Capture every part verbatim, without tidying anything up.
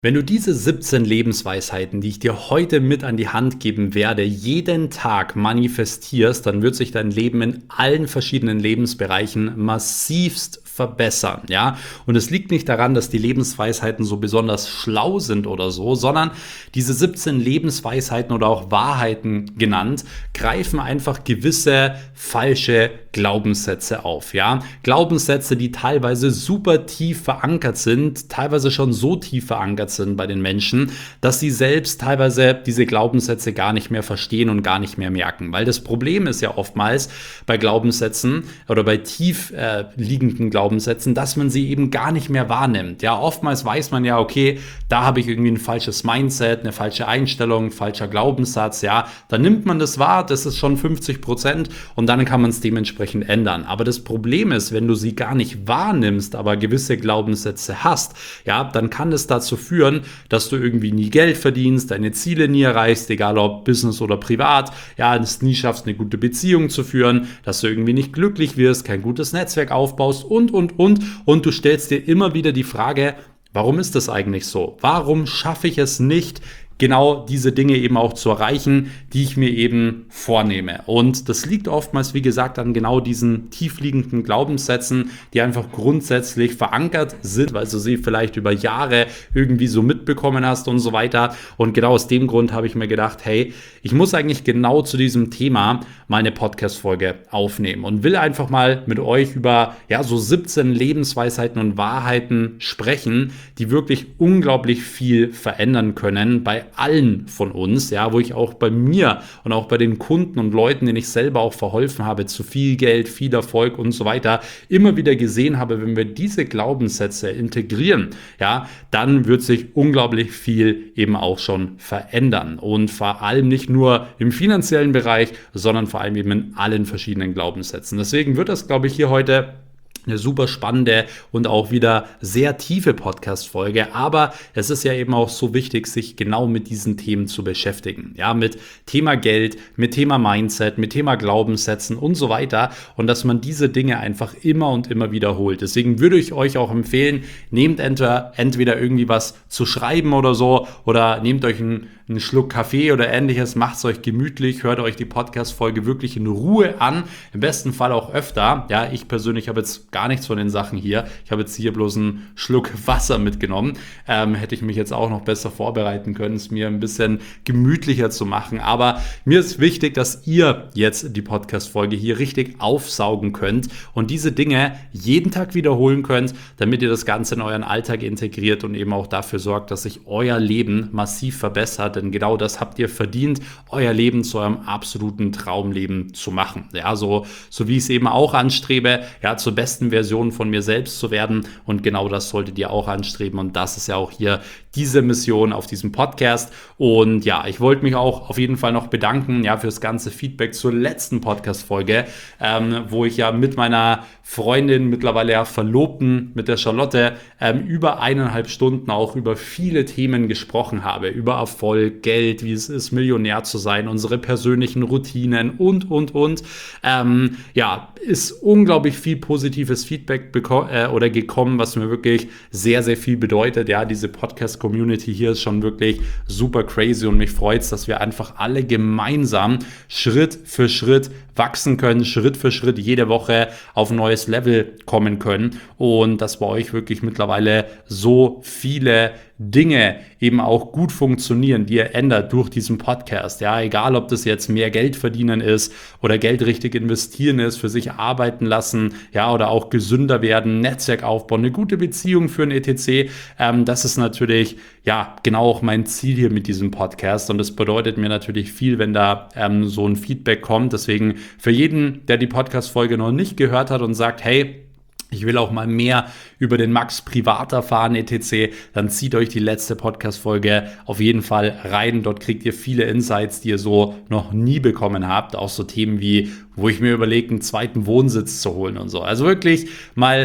Wenn du diese siebzehn Lebensweisheiten, die ich dir heute mit an die Hand geben werde, jeden Tag manifestierst, dann wird sich dein Leben in allen verschiedenen Lebensbereichen massivst verbessern, ja? Und es liegt nicht daran, dass die Lebensweisheiten so besonders schlau sind oder so, sondern diese siebzehn Lebensweisheiten oder auch Wahrheiten genannt, greifen einfach gewisse falsche Glaubenssätze auf, ja? Glaubenssätze, die teilweise super tief verankert sind, teilweise schon so tief verankert sind bei den Menschen, dass sie selbst teilweise diese Glaubenssätze gar nicht mehr verstehen und gar nicht mehr merken. Weil das Problem ist ja oftmals bei Glaubenssätzen oder bei tief äh, liegenden Glaubenssätzen, dass man sie eben gar nicht mehr wahrnimmt. Ja, oftmals weiß man ja, okay, da habe ich irgendwie ein falsches Mindset, eine falsche Einstellung, ein falscher Glaubenssatz, ja, dann nimmt man das wahr, das ist schon fünfzig Prozent und dann kann man es dementsprechend ändern. Aber das Problem ist, wenn du sie gar nicht wahrnimmst, aber gewisse Glaubenssätze hast, ja, dann kann es dazu führen, dass du irgendwie nie Geld verdienst, deine Ziele nie erreichst, egal ob Business oder privat, ja, es nie schaffst, eine gute Beziehung zu führen, dass du irgendwie nicht glücklich wirst, kein gutes Netzwerk aufbaust und, und, und. Und du stellst dir immer wieder die Frage, warum ist das eigentlich so? Warum schaffe ich es nicht, genau diese Dinge eben auch zu erreichen, die ich mir eben vornehme? Und das liegt oftmals, wie gesagt, an genau diesen tiefliegenden Glaubenssätzen, die einfach grundsätzlich verankert sind, weil du sie vielleicht über Jahre irgendwie so mitbekommen hast und so weiter. Und genau aus dem Grund habe ich mir gedacht, hey, ich muss eigentlich genau zu diesem Thema mal eine Podcast-Folge aufnehmen und will einfach mal mit euch über ja so siebzehn Lebensweisheiten und Wahrheiten sprechen, die wirklich unglaublich viel verändern können bei allen von uns, ja, wo ich auch bei mir und auch bei den Kunden und Leuten, denen ich selber auch verholfen habe, zu viel Geld, viel Erfolg und so weiter, immer wieder gesehen habe, wenn wir diese Glaubenssätze integrieren, ja, dann wird sich unglaublich viel eben auch schon verändern und vor allem nicht nur im finanziellen Bereich, sondern vor allem eben in allen verschiedenen Glaubenssätzen. Deswegen wird das, glaube ich, hier heute eine super spannende und auch wieder sehr tiefe Podcast-Folge, aber es ist ja eben auch so wichtig, sich genau mit diesen Themen zu beschäftigen, ja, mit Thema Geld, mit Thema Mindset, mit Thema Glaubenssätzen und so weiter und dass man diese Dinge einfach immer und immer wiederholt. Deswegen würde ich euch auch empfehlen, nehmt entweder, entweder irgendwie was zu schreiben oder so oder nehmt euch einen, einen Schluck Kaffee oder ähnliches, macht es euch gemütlich, hört euch die Podcast-Folge wirklich in Ruhe an, im besten Fall auch öfter, ja, ich persönlich habe jetzt gar nichts von den Sachen hier. Ich habe jetzt hier bloß einen Schluck Wasser mitgenommen. Ähm, hätte ich mich jetzt auch noch besser vorbereiten können, es mir ein bisschen gemütlicher zu machen. Aber mir ist wichtig, dass ihr jetzt die Podcast-Folge hier richtig aufsaugen könnt und diese Dinge jeden Tag wiederholen könnt, damit ihr das Ganze in euren Alltag integriert und eben auch dafür sorgt, dass sich euer Leben massiv verbessert. Denn genau das habt ihr verdient, euer Leben zu eurem absoluten Traumleben zu machen. Ja, so, so wie ich es eben auch anstrebe, ja, zur besten Version von mir selbst zu werden und genau das solltet ihr auch anstreben und das ist ja auch hier diese Mission auf diesem Podcast und ja, ich wollte mich auch auf jeden Fall noch bedanken, ja, für das ganze Feedback zur letzten Podcast-Folge, ähm, wo ich ja mit meiner Freundin, mittlerweile ja Verlobten, mit der Charlotte, ähm, über eineinhalb Stunden auch über viele Themen gesprochen habe, über Erfolg, Geld, wie es ist, Millionär zu sein, unsere persönlichen Routinen und, und, und, ähm, ja, ist unglaublich viel positives Feedback beko- äh, oder gekommen, was mir wirklich sehr, sehr viel bedeutet. Ja, diese Podcast-Community hier ist schon wirklich super crazy und mich freut es, dass wir einfach alle gemeinsam Schritt für Schritt wachsen können, Schritt für Schritt jede Woche auf ein neues Level kommen können und dass bei euch wirklich mittlerweile so viele Dinge eben auch gut funktionieren, die ihr ändert durch diesen Podcast. Ja, egal ob das jetzt mehr Geld verdienen ist oder Geld richtig investieren ist, für sich arbeiten lassen, ja, oder auch gesünder werden, Netzwerk aufbauen, eine gute Beziehung führen, et cetera. Ähm, das ist natürlich, ja, genau auch mein Ziel hier mit diesem Podcast und das bedeutet mir natürlich viel, wenn da ähm, so ein Feedback kommt. Deswegen für jeden, der die Podcast-Folge noch nicht gehört hat und sagt, hey, ich will auch mal mehr über den Max privat erfahren, et cetera, dann zieht euch die letzte Podcast-Folge auf jeden Fall rein. Dort kriegt ihr viele Insights, die ihr so noch nie bekommen habt. Auch so Themen wie, wo ich mir überlege, einen zweiten Wohnsitz zu holen und so. Also wirklich mal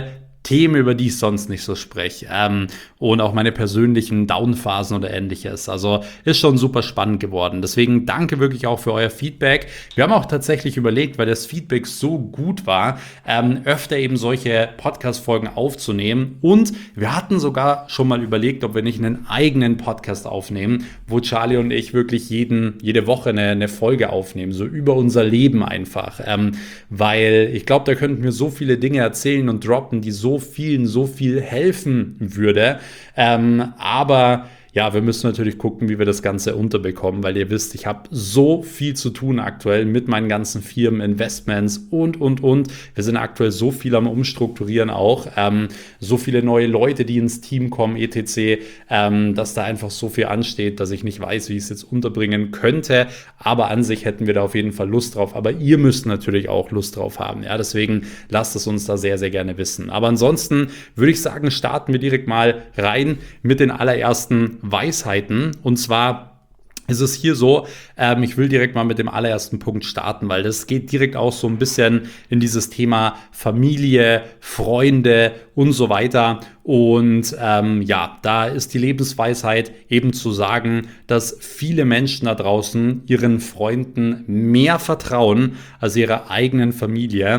Themen, über die ich sonst nicht so spreche ähm, und auch meine persönlichen Downphasen oder ähnliches. Also ist schon super spannend geworden. Deswegen danke wirklich auch für euer Feedback. Wir haben auch tatsächlich überlegt, weil das Feedback so gut war, ähm, öfter eben solche Podcast-Folgen aufzunehmen, und wir hatten sogar schon mal überlegt, ob wir nicht einen eigenen Podcast aufnehmen, wo Charlie und ich wirklich jeden, jede Woche eine, eine Folge aufnehmen, so über unser Leben einfach, ähm, weil ich glaube, da könnten wir so viele Dinge erzählen und droppen, die so vielen so viel helfen würde, ähm, aber ja, wir müssen natürlich gucken, wie wir das Ganze unterbekommen, weil ihr wisst, ich habe so viel zu tun aktuell mit meinen ganzen Firmen, Investments und, und, und. Wir sind aktuell so viel am Umstrukturieren auch, ähm, so viele neue Leute, die ins Team kommen, et cetera, ähm, dass da einfach so viel ansteht, dass ich nicht weiß, wie ich es jetzt unterbringen könnte. Aber an sich hätten wir da auf jeden Fall Lust drauf. Aber ihr müsst natürlich auch Lust drauf haben. Ja, deswegen lasst es uns da sehr, sehr gerne wissen. Aber ansonsten würde ich sagen, starten wir direkt mal rein mit den allerersten Weisheiten. Und zwar ist es hier so, ähm, ich will direkt mal mit dem allerersten Punkt starten, weil das geht direkt auch so ein bisschen in dieses Thema Familie, Freunde und so weiter. Und ähm, ja, da ist die Lebensweisheit eben zu sagen, dass viele Menschen da draußen ihren Freunden mehr vertrauen als ihrer eigenen Familie.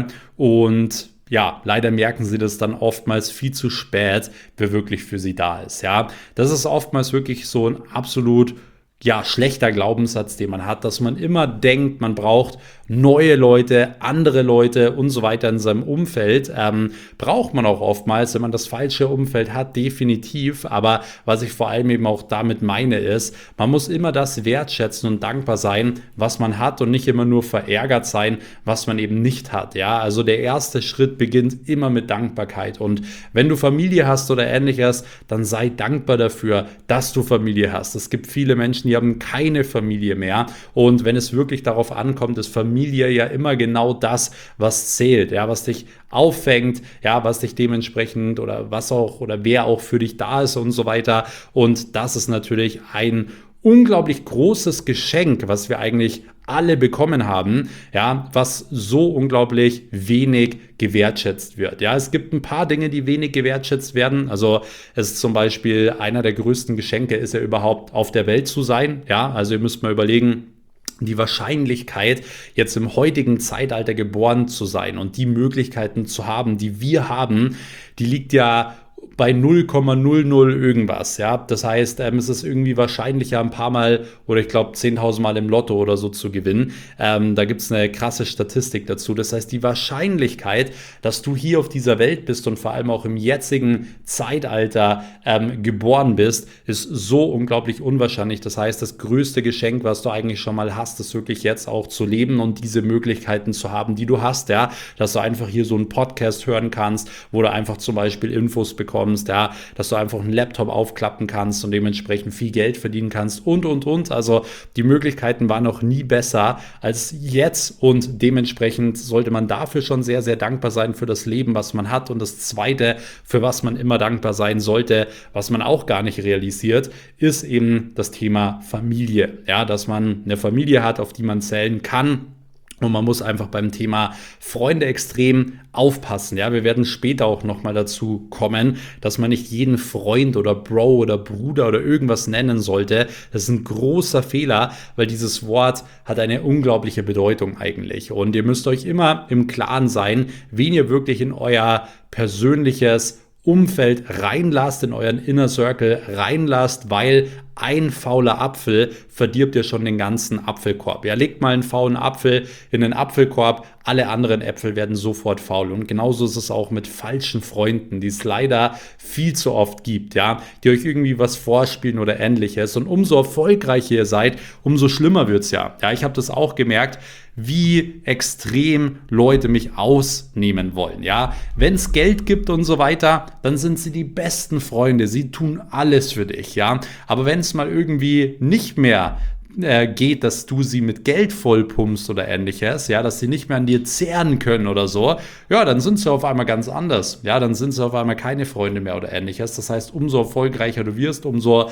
Und ja, leider merken sie das dann oftmals viel zu spät, wer wirklich für sie da ist. Ja, das ist oftmals wirklich so ein absolut ja, schlechter Glaubenssatz, den man hat, dass man immer denkt, man braucht neue Leute, andere Leute und so weiter in seinem Umfeld. Ähm, braucht man auch oftmals, wenn man das falsche Umfeld hat, definitiv. Aber was ich vor allem eben auch damit meine ist, man muss immer das wertschätzen und dankbar sein, was man hat, und nicht immer nur verärgert sein, was man eben nicht hat. Ja, also der erste Schritt beginnt immer mit Dankbarkeit. Und wenn du Familie hast oder ähnliches, dann sei dankbar dafür, dass du Familie hast. Es gibt viele Menschen, die haben keine Familie mehr, und wenn es wirklich darauf ankommt, ist Familie ja immer genau das, was zählt, ja, was dich auffängt, ja, was dich dementsprechend oder was auch oder wer auch für dich da ist und so weiter. Und das ist natürlich ein unglaublich großes Geschenk, was wir eigentlich alle bekommen haben, ja, was so unglaublich wenig gewertschätzt wird. Ja, es gibt ein paar Dinge, die wenig gewertschätzt werden. Also es ist zum Beispiel einer der größten Geschenke, ist ja überhaupt auf der Welt zu sein. Ja, also ihr müsst mal überlegen, die Wahrscheinlichkeit, jetzt im heutigen Zeitalter geboren zu sein und die Möglichkeiten zu haben, die wir haben, die liegt ja bei null Komma null null irgendwas, ja. Das heißt, ähm, es ist irgendwie wahrscheinlicher, ein paar Mal oder ich glaube zehntausend Mal im Lotto oder so zu gewinnen. Ähm, da gibt es eine krasse Statistik dazu. Das heißt, die Wahrscheinlichkeit, dass du hier auf dieser Welt bist und vor allem auch im jetzigen Zeitalter ähm, geboren bist, ist so unglaublich unwahrscheinlich. Das heißt, das größte Geschenk, was du eigentlich schon mal hast, ist wirklich jetzt auch zu leben und diese Möglichkeiten zu haben, die du hast, ja. Dass du einfach hier so einen Podcast hören kannst, wo du einfach zum Beispiel Infos bekommst, ja, dass du einfach einen Laptop aufklappen kannst und dementsprechend viel Geld verdienen kannst und, und, und. Also die Möglichkeiten waren noch nie besser als jetzt, und dementsprechend sollte man dafür schon sehr, sehr dankbar sein für das Leben, was man hat. Und das Zweite, für was man immer dankbar sein sollte, was man auch gar nicht realisiert, ist eben das Thema Familie. Ja, dass man eine Familie hat, auf die man zählen kann. Und man muss einfach beim Thema Freunde extrem aufpassen. Ja, wir werden später auch nochmal dazu kommen, dass man nicht jeden Freund oder Bro oder Bruder oder irgendwas nennen sollte. Das ist ein großer Fehler, weil dieses Wort hat eine unglaubliche Bedeutung eigentlich. Und ihr müsst euch immer im Klaren sein, wen ihr wirklich in euer persönliches Umfeld reinlasst, in euren Inner Circle reinlasst, weil ein fauler Apfel verdirbt ihr schon den ganzen Apfelkorb. Ja, legt mal einen faulen Apfel in den Apfelkorb, alle anderen Äpfel werden sofort faul. Und genauso ist es auch mit falschen Freunden, die es leider viel zu oft gibt, ja, die euch irgendwie was vorspielen oder ähnliches. Und umso erfolgreicher ihr seid, umso schlimmer wird es ja. Ja, ich habe das auch gemerkt, wie extrem Leute mich ausnehmen wollen. Ja, wenn es Geld gibt und so weiter, dann sind sie die besten Freunde. Sie tun alles für dich. Ja, aber wenn es mal irgendwie nicht mehr äh, geht, dass du sie mit Geld vollpumpst oder ähnliches, ja, dass sie nicht mehr an dir zehren können oder so, ja, dann sind sie auf einmal ganz anders. Ja, dann sind sie auf einmal keine Freunde mehr oder ähnliches. Das heißt, umso erfolgreicher du wirst, umso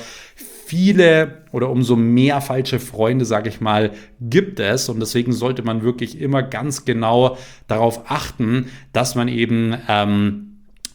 viele oder umso mehr falsche Freunde, sage ich mal, gibt es. Und deswegen sollte man wirklich immer ganz genau darauf achten, dass man eben ähm,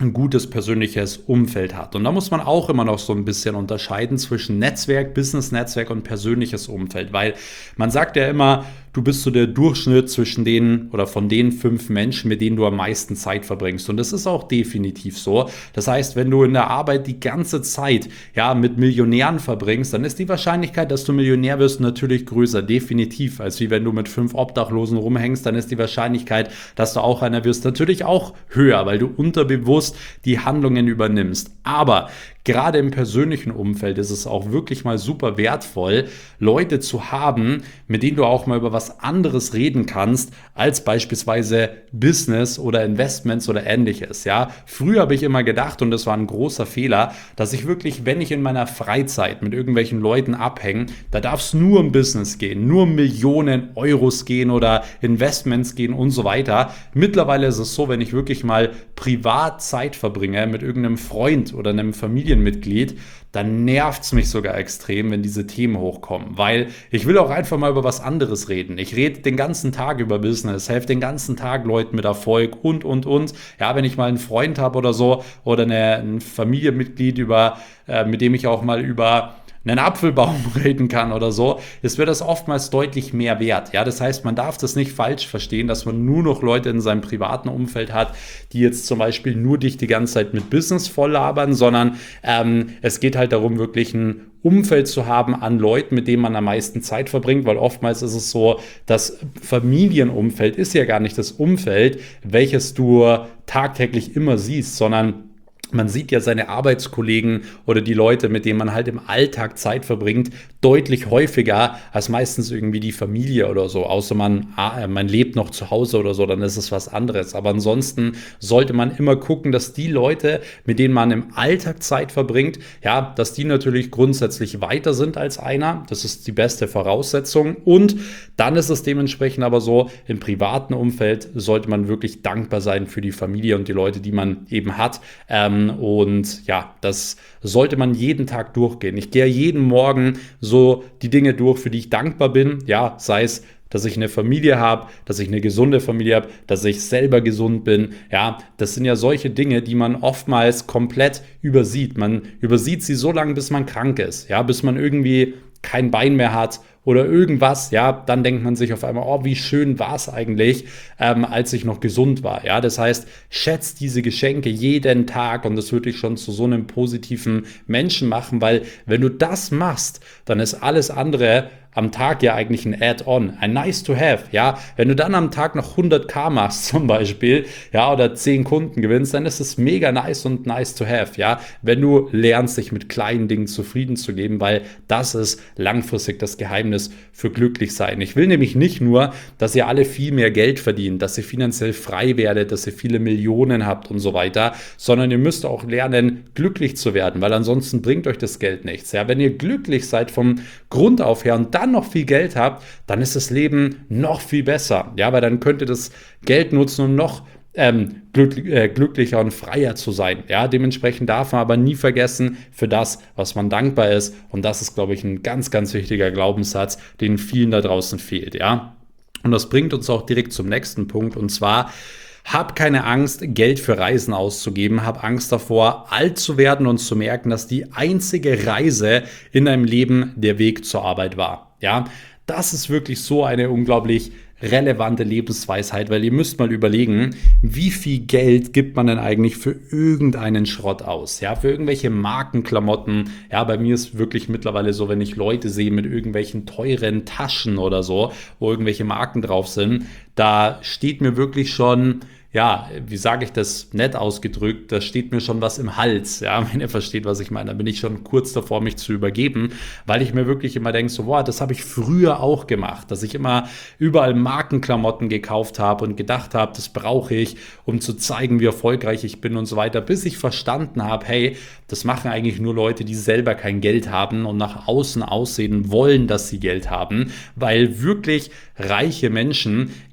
ein gutes persönliches Umfeld hat. Und da muss man auch immer noch so ein bisschen unterscheiden zwischen Netzwerk, Business-Netzwerk und persönliches Umfeld, weil man sagt ja immer, du bist so der Durchschnitt zwischen den oder von den fünf Menschen, mit denen du am meisten Zeit verbringst. Und das ist auch definitiv so. Das heißt, wenn du in der Arbeit die ganze Zeit ja mit Millionären verbringst, dann ist die Wahrscheinlichkeit, dass du Millionär wirst, natürlich größer, definitiv, als wie wenn du mit fünf Obdachlosen rumhängst, dann ist die Wahrscheinlichkeit, dass du auch einer wirst, natürlich auch höher, weil du unterbewusst die Handlungen übernimmst. Aber gerade im persönlichen Umfeld ist es auch wirklich mal super wertvoll, Leute zu haben, mit denen du auch mal über was anderes reden kannst, als beispielsweise Business oder Investments oder ähnliches. Ja, früher habe ich immer gedacht, und das war ein großer Fehler, dass ich wirklich, wenn ich in meiner Freizeit mit irgendwelchen Leuten abhänge, da darf es nur um Business gehen, nur um Millionen Euros gehen oder Investments gehen und so weiter. Mittlerweile ist es so, wenn ich wirklich mal privat Zeit verbringe mit irgendeinem Freund oder einem Familienmitglied, dann nervt es mich sogar extrem, wenn diese Themen hochkommen, weil ich will auch einfach mal über was anderes reden. Ich rede den ganzen Tag über Business, helfe den ganzen Tag Leuten mit Erfolg und, und, und. Ja, wenn ich mal einen Freund habe oder so oder eine, ein Familienmitglied, über, äh, mit dem ich auch mal über einen Apfelbaum reden kann oder so, ist mir das oftmals deutlich mehr wert. Ja, das heißt, man darf das nicht falsch verstehen, dass man nur noch Leute in seinem privaten Umfeld hat, die jetzt zum Beispiel nur dich die ganze Zeit mit Business voll labern, sondern ähm, es geht halt darum, wirklich ein Umfeld zu haben an Leuten, mit denen man am meisten Zeit verbringt, weil oftmals ist es so, das Familienumfeld ist ja gar nicht das Umfeld, welches du tagtäglich immer siehst, sondern man sieht ja seine Arbeitskollegen oder die Leute, mit denen man halt im Alltag Zeit verbringt, deutlich häufiger als meistens irgendwie die Familie oder so. Außer man, man lebt noch zu Hause oder so, dann ist es was anderes. Aber ansonsten sollte man immer gucken, dass die Leute, mit denen man im Alltag Zeit verbringt, ja, dass die natürlich grundsätzlich weiter sind als einer. Das ist die beste Voraussetzung. Und dann ist es dementsprechend aber so, im privaten Umfeld sollte man wirklich dankbar sein für die Familie und die Leute, die man eben hat. Ähm, Und ja, das sollte man jeden Tag durchgehen. Ich gehe jeden Morgen so die Dinge durch, für die ich dankbar bin. Ja, sei es, dass ich eine Familie habe, dass ich eine gesunde Familie habe, dass ich selber gesund bin. Ja, das sind ja solche Dinge, die man oftmals komplett übersieht. Man übersieht sie so lange, bis man krank ist. Ja, bis man irgendwie kein Bein mehr hat oder irgendwas, ja, dann denkt man sich auf einmal, oh, wie schön war es eigentlich, ähm, als ich noch gesund war, ja, das heißt, schätzt diese Geschenke jeden Tag und das würde dich schon zu so einem positiven Menschen machen, weil wenn du das machst, dann ist alles andere am Tag ja eigentlich ein Add-on, ein nice to have, ja, wenn du dann am Tag noch hunderttausend machst zum Beispiel, ja, oder zehn Kunden gewinnst, dann ist es mega nice und nice to have, ja, wenn du lernst, dich mit kleinen Dingen zufrieden zu geben, weil das ist langfristig das Geheimnis für glücklich sein. Ich will nämlich nicht nur, dass ihr alle viel mehr Geld verdient, dass ihr finanziell frei werdet, dass ihr viele Millionen habt und so weiter, sondern ihr müsst auch lernen, glücklich zu werden, weil ansonsten bringt euch das Geld nichts, ja, wenn ihr glücklich seid vom Grund auf her und dann noch viel Geld habt, dann ist das Leben noch viel besser. Ja, weil dann könnt ihr das Geld nutzen, um noch ähm, glück, äh, glücklicher und freier zu sein. Ja, dementsprechend darf man aber nie vergessen für das, was man dankbar ist. Und das ist, glaube ich, ein ganz, ganz wichtiger Glaubenssatz, den vielen da draußen fehlt. Ja, und das bringt uns auch direkt zum nächsten Punkt. Und zwar: Hab keine Angst, Geld für Reisen auszugeben. Hab Angst davor, alt zu werden und zu merken, dass die einzige Reise in deinem Leben der Weg zur Arbeit war. Ja, das ist wirklich so eine unglaublich relevante Lebensweisheit, weil ihr müsst mal überlegen, wie viel Geld gibt man denn eigentlich für irgendeinen Schrott aus? Ja, für irgendwelche Markenklamotten. Ja, bei mir ist wirklich mittlerweile so, wenn ich Leute sehe mit irgendwelchen teuren Taschen oder so, wo irgendwelche Marken drauf sind, da steht mir wirklich schon, ja, wie sage ich das nett ausgedrückt, da steht mir schon was im Hals, ja, wenn ihr versteht, was ich meine, da bin ich schon kurz davor, mich zu übergeben, weil ich mir wirklich immer denke, so, boah, das habe ich früher auch gemacht, dass ich immer überall Markenklamotten gekauft habe und gedacht habe, das brauche ich, um zu zeigen, wie erfolgreich ich bin und so weiter, bis ich verstanden habe, hey, das machen eigentlich nur Leute, die selber kein Geld haben und nach außen aussehen wollen, dass sie Geld haben, weil wirklich reiche Menschen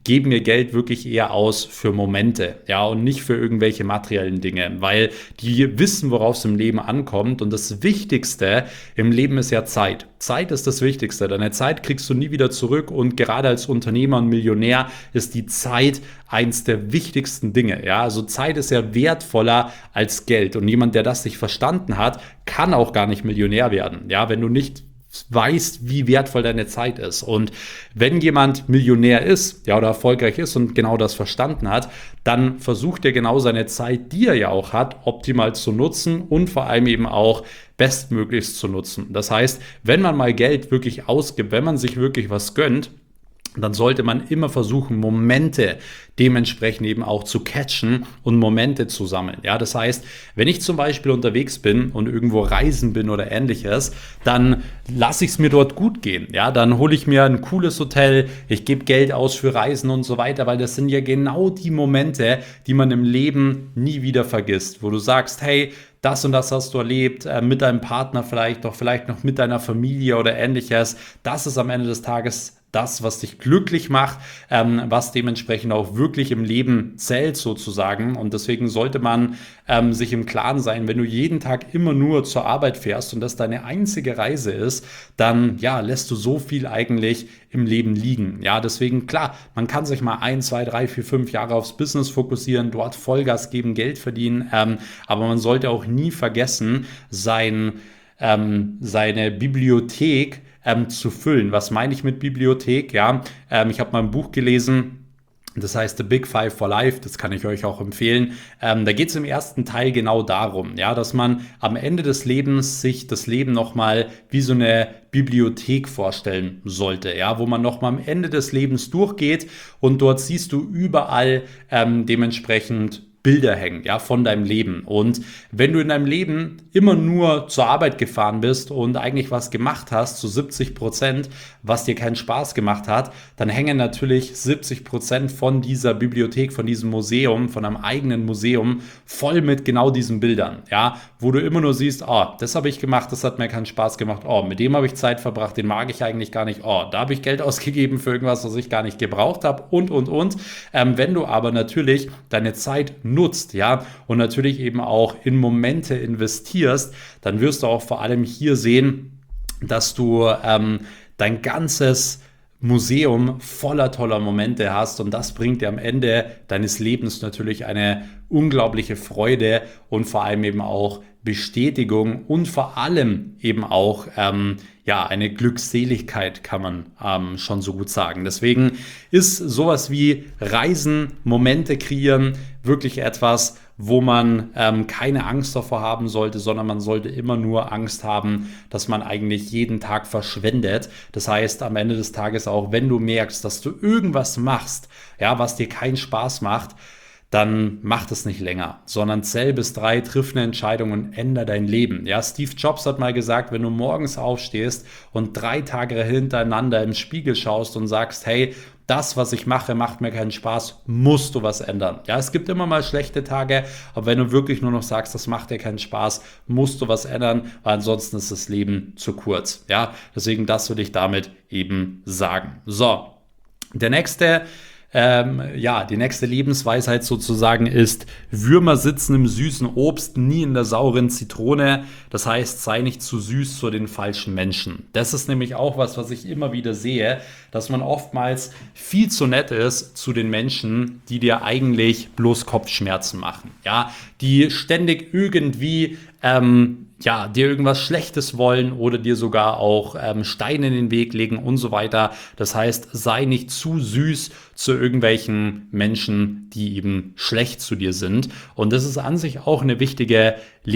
geben ihr Geld wirklich eher aus für Momente, ja, und nicht für irgendwelche materiellen Dinge, weil die wissen, worauf es im Leben ankommt. Und das Wichtigste im Leben ist ja Zeit. Zeit ist das Wichtigste. Deine Zeit kriegst du nie wieder zurück, und gerade als Unternehmer und Millionär ist die Zeit eins der wichtigsten Dinge. Ja, also Zeit ist ja wertvoller als Geld, und jemand, der das nicht verstanden hat, kann auch gar nicht Millionär werden. Ja, wenn du nicht weißt, wie wertvoll deine Zeit ist. Und wenn jemand Millionär ist, ja, oder erfolgreich ist und genau das verstanden hat, dann versucht er genau seine Zeit, die er ja auch hat, optimal zu nutzen und vor allem eben auch bestmöglichst zu nutzen. Das heißt, wenn man mal Geld wirklich ausgibt, wenn man sich wirklich was gönnt, dann sollte man immer versuchen, Momente dementsprechend eben auch zu catchen und Momente zu sammeln. Ja, das heißt, wenn ich zum Beispiel unterwegs bin und irgendwo reisen bin oder ähnliches, dann lasse ich es mir dort gut gehen. Ja, dann hole ich mir ein cooles Hotel, ich gebe Geld aus für Reisen und so weiter, weil das sind ja genau die Momente, die man im Leben nie wieder vergisst, wo du sagst, hey, das und das hast du erlebt, äh, mit deinem Partner vielleicht, doch vielleicht noch mit deiner Familie oder ähnliches. Das ist am Ende des Tages das, was dich glücklich macht, ähm, was dementsprechend auch wirklich im Leben zählt sozusagen. Und deswegen sollte man ähm, sich im Klaren sein, wenn du jeden Tag immer nur zur Arbeit fährst und das deine einzige Reise ist, dann ja, lässt du so viel eigentlich im Leben liegen. Ja, deswegen klar, man kann sich mal ein, zwei, drei, vier, fünf Jahre aufs Business fokussieren, dort Vollgas geben, Geld verdienen, ähm, aber man sollte auch nie vergessen, sein, ähm, seine Bibliothek Ähm, zu füllen. Was meine ich mit Bibliothek? Ja, ähm, ich habe mal ein Buch gelesen, das heißt The Big Five for Life, das kann ich euch auch empfehlen. Ähm, da geht es im ersten Teil genau darum, ja, dass man am Ende des Lebens sich das Leben nochmal wie so eine Bibliothek vorstellen sollte, ja, wo man nochmal am Ende des Lebens durchgeht, und dort siehst du überall ähm, dementsprechend Bilder hängen, ja, von deinem Leben. Und wenn du in deinem Leben immer nur zur Arbeit gefahren bist und eigentlich was gemacht hast, zu siebzig Prozent, was dir keinen Spaß gemacht hat, dann hängen natürlich siebzig Prozent von dieser Bibliothek, von diesem Museum, von einem eigenen Museum voll mit genau diesen Bildern, ja, wo du immer nur siehst, oh, das habe ich gemacht, das hat mir keinen Spaß gemacht, oh, mit dem habe ich Zeit verbracht, den mag ich eigentlich gar nicht, oh, da habe ich Geld ausgegeben für irgendwas, was ich gar nicht gebraucht habe, und, und, und. Ähm, wenn du aber natürlich deine Zeit nutzt, ja, und natürlich eben auch in Momente investierst, dann wirst du auch vor allem hier sehen, dass du ähm, dein ganzes Museum voller toller Momente hast, und das bringt dir am Ende deines Lebens natürlich eine unglaubliche Freude und vor allem eben auch Bestätigung und vor allem eben auch ähm, ja, eine Glückseligkeit, kann man ähm, schon so gut sagen. Deswegen ist sowas wie Reisen, Momente kreieren wirklich etwas, wo man ähm, keine Angst davor haben sollte, sondern man sollte immer nur Angst haben, dass man eigentlich jeden Tag verschwendet. Das heißt, am Ende des Tages auch, wenn du merkst, dass du irgendwas machst, ja, was dir keinen Spaß macht, dann mach das nicht länger, sondern zähl bis drei, triff eine Entscheidung und ändere dein Leben. Ja, Steve Jobs hat mal gesagt, wenn du morgens aufstehst und drei Tage hintereinander im Spiegel schaust und sagst, hey, das, was ich mache, macht mir keinen Spaß, musst du was ändern. Ja, es gibt immer mal schlechte Tage, aber wenn du wirklich nur noch sagst, das macht dir keinen Spaß, musst du was ändern, weil ansonsten ist das Leben zu kurz. Ja, deswegen das will ich damit eben sagen. So, der nächste Ähm, ja, die nächste Lebensweisheit sozusagen ist: Würmer sitzen im süßen Obst, nie in der sauren Zitrone. Das heißt, sei nicht zu süß zu den falschen Menschen. Das ist nämlich auch was, was ich immer wieder sehe, dass man oftmals viel zu nett ist zu den Menschen, die dir eigentlich bloß Kopfschmerzen machen. Ja, die ständig irgendwie ähm, ja, dir irgendwas Schlechtes wollen oder dir sogar auch ähm, Steine in den Weg legen und so weiter. Das heißt, sei nicht zu süß zu irgendwelchen Menschen, die eben schlecht zu dir sind. Und das ist an sich auch eine wichtige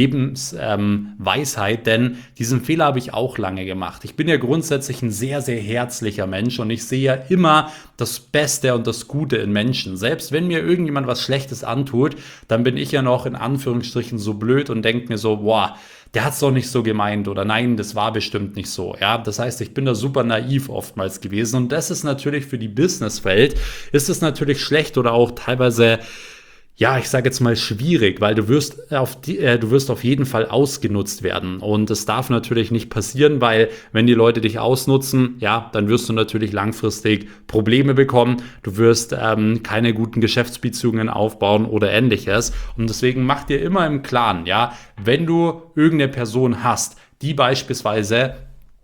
Lebensweisheit, ähm, denn diesen Fehler habe ich auch lange gemacht. Ich bin ja grundsätzlich ein sehr, sehr herzlicher Mensch und ich sehe ja immer das Beste und das Gute in Menschen. Selbst wenn mir irgendjemand was Schlechtes antut, dann bin ich ja noch in Anführungsstrichen so blöd und denke mir so, boah, der hat es doch nicht so gemeint oder nein, das war bestimmt nicht so. Ja, das heißt, ich bin da super naiv oftmals gewesen und das ist natürlich für die Businesswelt, ist es natürlich schlecht oder auch teilweise ja, ich sage jetzt mal schwierig, weil du wirst auf die, äh, du wirst auf jeden Fall ausgenutzt werden. Und das darf natürlich nicht passieren, weil wenn die Leute dich ausnutzen, ja, dann wirst du natürlich langfristig Probleme bekommen. Du wirst ähm, keine guten Geschäftsbeziehungen aufbauen oder ähnliches. Und deswegen mach dir immer im Klaren, ja, wenn du irgendeine Person hast, die beispielsweise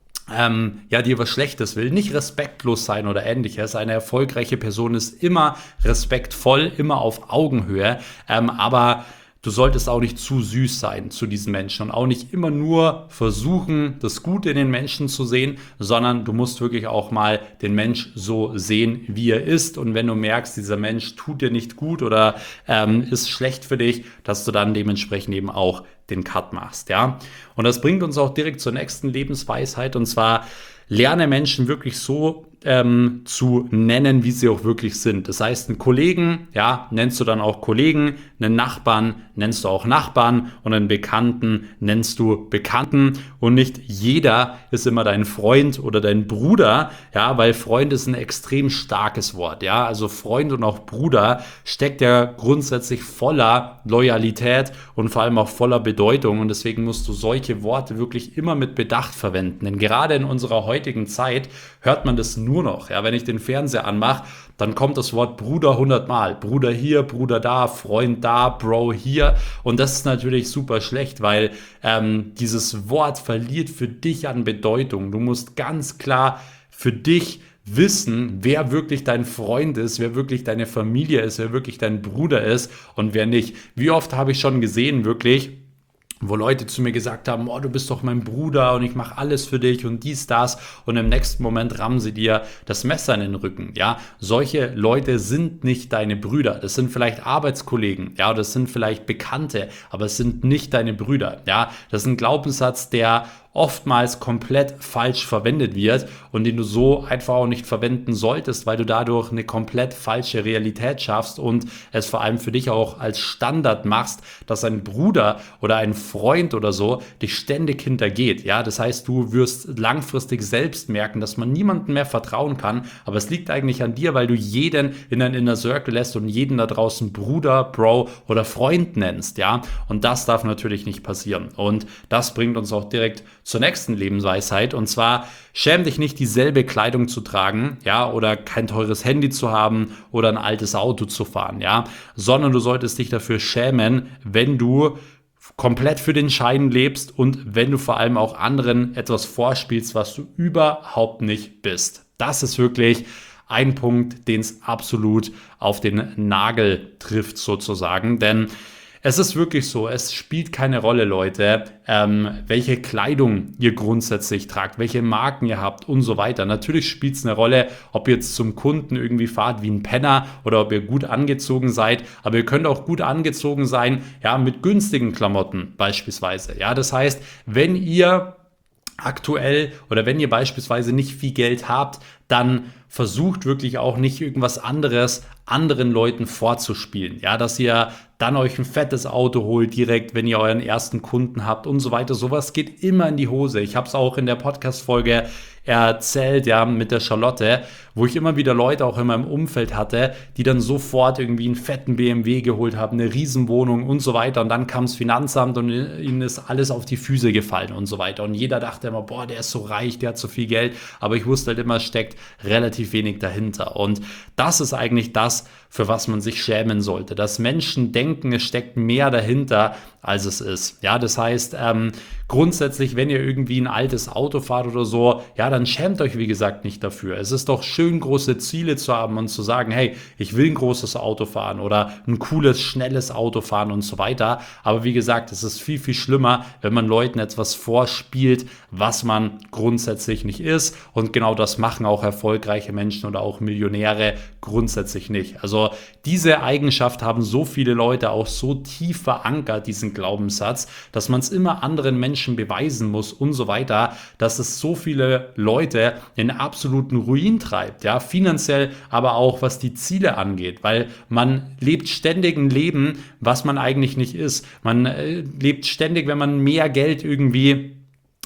Ähm, ja, dir was Schlechtes will, nicht respektlos sein oder ähnliches. Eine erfolgreiche Person ist immer respektvoll, immer auf Augenhöhe, ähm, aber du solltest auch nicht zu süß sein zu diesen Menschen und auch nicht immer nur versuchen, das Gute in den Menschen zu sehen, sondern du musst wirklich auch mal den Mensch so sehen, wie er ist. Und wenn du merkst, dieser Mensch tut dir nicht gut oder ähm, ist schlecht für dich, dass du dann dementsprechend eben auch den Cut machst, ja. Und das bringt uns auch direkt zur nächsten Lebensweisheit, und zwar: Lerne Menschen wirklich so ähm, zu nennen, wie sie auch wirklich sind. Das heißt, einen Kollegen, ja, nennst du dann auch Kollegen, einen Nachbarn nennst du auch Nachbarn und einen Bekannten nennst du Bekannten, und nicht jeder ist immer dein Freund oder dein Bruder, ja, weil Freund ist ein extrem starkes Wort, ja, also Freund und auch Bruder steckt ja grundsätzlich voller Loyalität und vor allem auch voller Bedeutung, und deswegen musst du solche Worte wirklich immer mit Bedacht verwenden, denn gerade in unserer heutigen Zeit hört man das nur noch. Ja, wenn ich den Fernseher anmache, dann kommt das Wort Bruder hundertmal. Bruder hier, Bruder da, Freund da, Bro hier. Und das ist natürlich super schlecht, weil ähm, dieses Wort verliert für dich an Bedeutung. Du musst ganz klar für dich wissen, wer wirklich dein Freund ist, wer wirklich deine Familie ist, wer wirklich dein Bruder ist und wer nicht. Wie oft habe ich schon gesehen, wirklich, wo Leute zu mir gesagt haben, oh, du bist doch mein Bruder und ich mache alles für dich und dies, das, und im nächsten Moment rammen sie dir das Messer in den Rücken, ja. Solche Leute sind nicht deine Brüder, das sind vielleicht Arbeitskollegen, ja, das sind vielleicht Bekannte, aber es sind nicht deine Brüder, ja. Das ist ein Glaubenssatz, der oftmals komplett falsch verwendet wird und den du so einfach auch nicht verwenden solltest, weil du dadurch eine komplett falsche Realität schaffst und es vor allem für dich auch als Standard machst, dass ein Bruder oder ein Freund oder so dich ständig hintergeht. Ja, das heißt, du wirst langfristig selbst merken, dass man niemandem mehr vertrauen kann, aber es liegt eigentlich an dir, weil du jeden in deinen Inner Circle lässt und jeden da draußen Bruder, Bro oder Freund nennst, ja, und das darf natürlich nicht passieren, und das bringt uns auch direkt zur nächsten Lebensweisheit, und zwar: Schäm dich nicht, dieselbe Kleidung zu tragen, ja, oder kein teures Handy zu haben oder ein altes Auto zu fahren, ja, sondern du solltest dich dafür schämen, wenn du komplett für den Schein lebst und wenn du vor allem auch anderen etwas vorspielst, was du überhaupt nicht bist. Das ist wirklich ein Punkt, den es absolut auf den Nagel trifft sozusagen, denn es ist wirklich so, es spielt keine Rolle, Leute, ähm, welche Kleidung ihr grundsätzlich tragt, welche Marken ihr habt und so weiter. Natürlich spielt es eine Rolle, ob ihr jetzt zum Kunden irgendwie fahrt wie ein Penner oder ob ihr gut angezogen seid, aber ihr könnt auch gut angezogen sein, ja, mit günstigen Klamotten beispielsweise. Ja, das heißt, wenn ihr aktuell oder wenn ihr beispielsweise nicht viel Geld habt, dann versucht wirklich auch nicht irgendwas anderes anderen Leuten vorzuspielen. Ja, dass ihr dann euch ein fettes Auto holt direkt, wenn ihr euren ersten Kunden habt und so weiter. Sowas geht immer in die Hose. Ich habe es auch in der Podcast-Folge erzählt, ja, mit der Charlotte, wo ich immer wieder Leute auch in meinem Umfeld hatte, die dann sofort irgendwie einen fetten B M W geholt haben, eine Riesenwohnung und so weiter, und dann kam das Finanzamt und ihnen ist alles auf die Füße gefallen und so weiter, und jeder dachte immer, boah, der ist so reich, der hat so viel Geld, aber ich wusste halt immer, es steckt relativ wenig dahinter, und das ist eigentlich das, für was man sich schämen sollte, dass Menschen denken, es steckt mehr dahinter, als es ist. Ja, das heißt, ähm, grundsätzlich, wenn ihr irgendwie ein altes Auto fahrt oder so, ja, dann schämt euch, wie gesagt, nicht dafür. Es ist doch schön, große Ziele zu haben und zu sagen, hey, ich will ein großes Auto fahren oder ein cooles, schnelles Auto fahren und so weiter. Aber wie gesagt, es ist viel, viel schlimmer, wenn man Leuten etwas vorspielt, was man grundsätzlich nicht ist. Und genau das machen auch erfolgreiche Menschen oder auch Millionäre grundsätzlich nicht. Also diese Eigenschaft haben so viele Leute auch so tief verankert, diesen Glaubenssatz, dass man es immer anderen Menschen beweisen muss und so weiter, dass es so viele Leute in absoluten Ruin treibt, ja, finanziell, aber auch was die Ziele angeht, weil man lebt ständig ein Leben, was man eigentlich nicht ist. Man äh, lebt ständig, wenn man mehr Geld irgendwie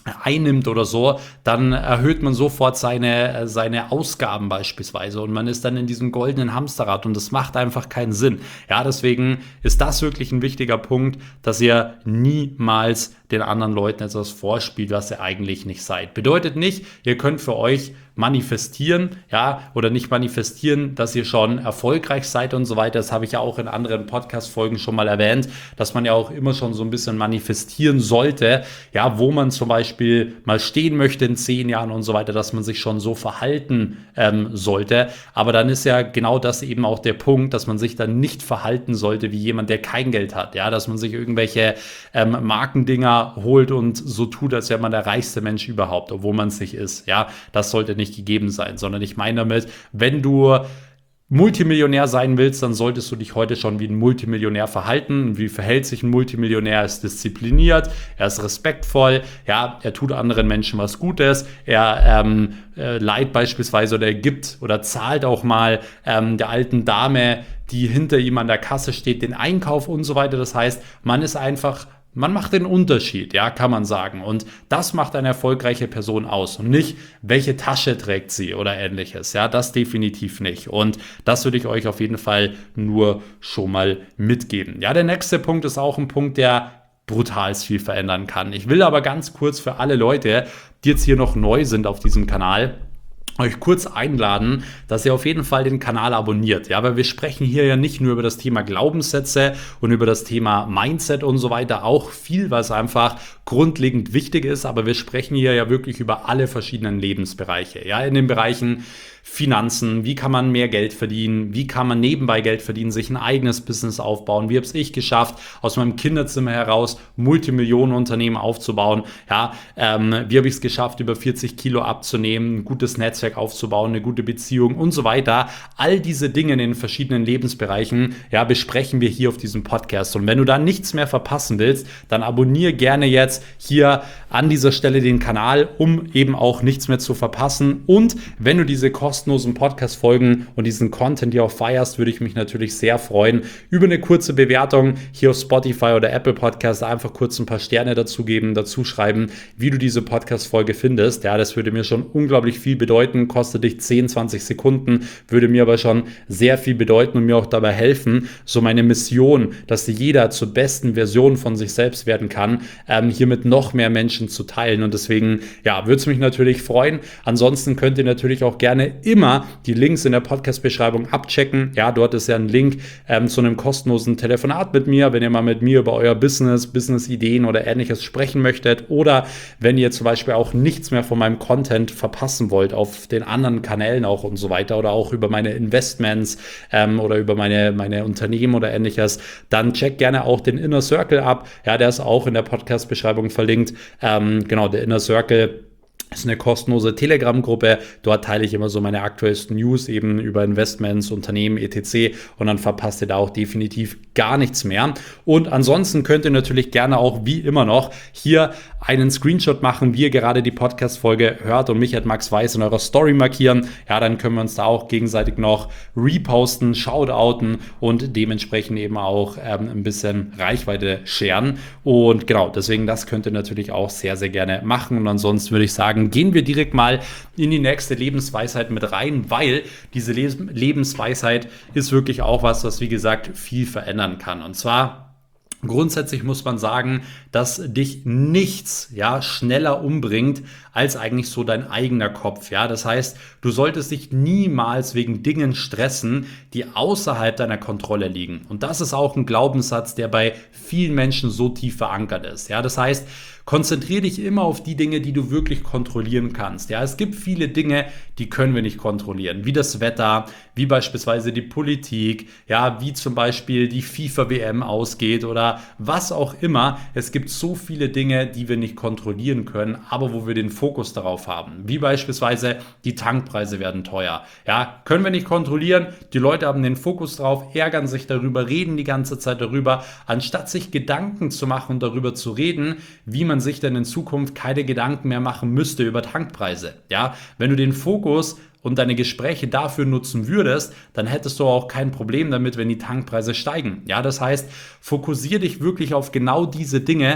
einnimmt oder so, dann erhöht man sofort seine, seine Ausgaben beispielsweise und man ist dann in diesem goldenen Hamsterrad und das macht einfach keinen Sinn. Ja, deswegen ist das wirklich ein wichtiger Punkt, dass ihr niemals den anderen Leuten etwas vorspielt, was ihr eigentlich nicht seid. Bedeutet nicht, ihr könnt für euch manifestieren, ja, oder nicht manifestieren, dass ihr schon erfolgreich seid und so weiter. Das habe ich ja auch in anderen Podcast-Folgen schon mal erwähnt, dass man ja auch immer schon so ein bisschen manifestieren sollte, ja, wo man zum Beispiel mal stehen möchte in zehn Jahren und so weiter, dass man sich schon so verhalten ähm, sollte. Aber dann ist ja genau das eben auch der Punkt, dass man sich dann nicht verhalten sollte wie jemand, der kein Geld hat, ja, dass man sich irgendwelche ähm, Markendinger holt und so tut, als wäre man der reichste Mensch überhaupt, obwohl man es nicht ist, ja, das sollte nicht gegeben sein, sondern ich meine damit, wenn du Multimillionär sein willst, dann solltest du dich heute schon wie ein Multimillionär verhalten. Wie verhält sich ein Multimillionär? Er ist diszipliniert, er ist respektvoll, ja, er tut anderen Menschen was Gutes, er ähm, äh, leiht beispielsweise oder er gibt oder zahlt auch mal ähm, der alten Dame, die hinter ihm an der Kasse steht, den Einkauf und so weiter. Das heißt, man ist einfach Man macht den Unterschied, ja, kann man sagen. Und das macht eine erfolgreiche Person aus. Und nicht, welche Tasche trägt sie oder ähnliches. Ja, das definitiv nicht. Und das würde ich euch auf jeden Fall nur schon mal mitgeben. Ja, der nächste Punkt ist auch ein Punkt, der brutal viel verändern kann. Ich will aber ganz kurz für alle Leute, die jetzt hier noch neu sind auf diesem Kanal, euch kurz einladen, dass ihr auf jeden Fall den Kanal abonniert. Ja, weil wir sprechen hier ja nicht nur über das Thema Glaubenssätze und über das Thema Mindset und so weiter, auch viel, was einfach grundlegend wichtig ist, aber wir sprechen hier ja wirklich über alle verschiedenen Lebensbereiche. Ja, in den Bereichen Finanzen, wie kann man mehr Geld verdienen, wie kann man nebenbei Geld verdienen, sich ein eigenes Business aufbauen, wie habe es ich geschafft, aus meinem Kinderzimmer heraus Multimillionenunternehmen aufzubauen, ja, ähm, wie habe ich es geschafft, über vierzig Kilo abzunehmen, ein gutes Netzwerk aufzubauen, eine gute Beziehung und so weiter. All diese Dinge in den verschiedenen Lebensbereichen, ja, besprechen wir hier auf diesem Podcast. Und wenn du da nichts mehr verpassen willst, dann abonniere gerne jetzt hier an dieser Stelle den Kanal, um eben auch nichts mehr zu verpassen. Und wenn du diese kostenlosen Podcast-Folgen und diesen Content hier auch feierst, würde ich mich natürlich sehr freuen über eine kurze Bewertung hier auf Spotify oder Apple Podcast. Einfach kurz ein paar Sterne dazu geben, dazu schreiben, wie du diese Podcast-Folge findest. Ja, das würde mir schon unglaublich viel bedeuten, kostet dich zehn, zwanzig Sekunden, würde mir aber schon sehr viel bedeuten und mir auch dabei helfen, so meine Mission, dass jeder zur besten Version von sich selbst werden kann, ähm, hier mit noch mehr Menschen zu teilen. Und deswegen, ja, würde es mich natürlich freuen. Ansonsten könnt ihr natürlich auch gerne immer die Links in der Podcast-Beschreibung abchecken. Ja, dort ist ja ein Link ähm, zu einem kostenlosen Telefonat mit mir, wenn ihr mal mit mir über euer Business, Business-Ideen oder ähnliches sprechen möchtet oder wenn ihr zum Beispiel auch nichts mehr von meinem Content verpassen wollt auf den anderen Kanälen auch und so weiter oder auch über meine Investments ähm, oder über meine, meine Unternehmen oder ähnliches, dann checkt gerne auch den Inner Circle ab. Ja, der ist auch in der Podcast-Beschreibung verlinkt. Ähm, genau, der Inner Circle ist eine kostenlose Telegram-Gruppe. Dort teile ich immer so meine aktuellsten News eben über Investments, Unternehmen, et cetera. Und dann verpasst ihr da auch definitiv gar nichts mehr. Und ansonsten könnt ihr natürlich gerne auch wie immer noch hier einen Screenshot machen, wie ihr gerade die Podcast-Folge hört und mich at Max Weiß in eurer Story markieren. Ja, dann können wir uns da auch gegenseitig noch reposten, shoutouten und dementsprechend eben auch ähm, ein bisschen Reichweite scheren. Und genau, deswegen das könnt ihr natürlich auch sehr, sehr gerne machen. Und ansonsten würde ich sagen, gehen wir direkt mal in die nächste Lebensweisheit mit rein, weil diese Les- Lebensweisheit ist wirklich auch was, was wie gesagt viel verändern kann. Und zwar grundsätzlich muss man sagen, dass dich nichts ja schneller umbringt als eigentlich so dein eigener Kopf. Ja, das heißt, du solltest dich niemals wegen Dingen stressen, die außerhalb deiner Kontrolle liegen. Und das ist auch ein Glaubenssatz, der bei vielen Menschen so tief verankert ist. Ja, das heißt, konzentriere dich immer auf die Dinge, die du wirklich kontrollieren kannst. Ja, es gibt viele Dinge, die können wir nicht kontrollieren, wie das Wetter, wie beispielsweise die Politik, ja, wie zum Beispiel die FIFA-W M ausgeht oder was auch immer. Es gibt so viele Dinge, die wir nicht kontrollieren können, aber wo wir den Fokus darauf haben. Wie beispielsweise die Tankpreise werden teuer. Ja, können wir nicht kontrollieren. Die Leute haben den Fokus drauf, ärgern sich darüber, reden die ganze Zeit darüber, anstatt sich Gedanken zu machen und darüber zu reden, wie man sich denn in Zukunft keine Gedanken mehr machen müsste über Tankpreise. Ja, wenn du den Fokus und deine Gespräche dafür nutzen würdest, dann hättest du auch kein Problem damit, wenn die Tankpreise steigen. Ja, das heißt, fokussiere dich wirklich auf genau diese Dinge,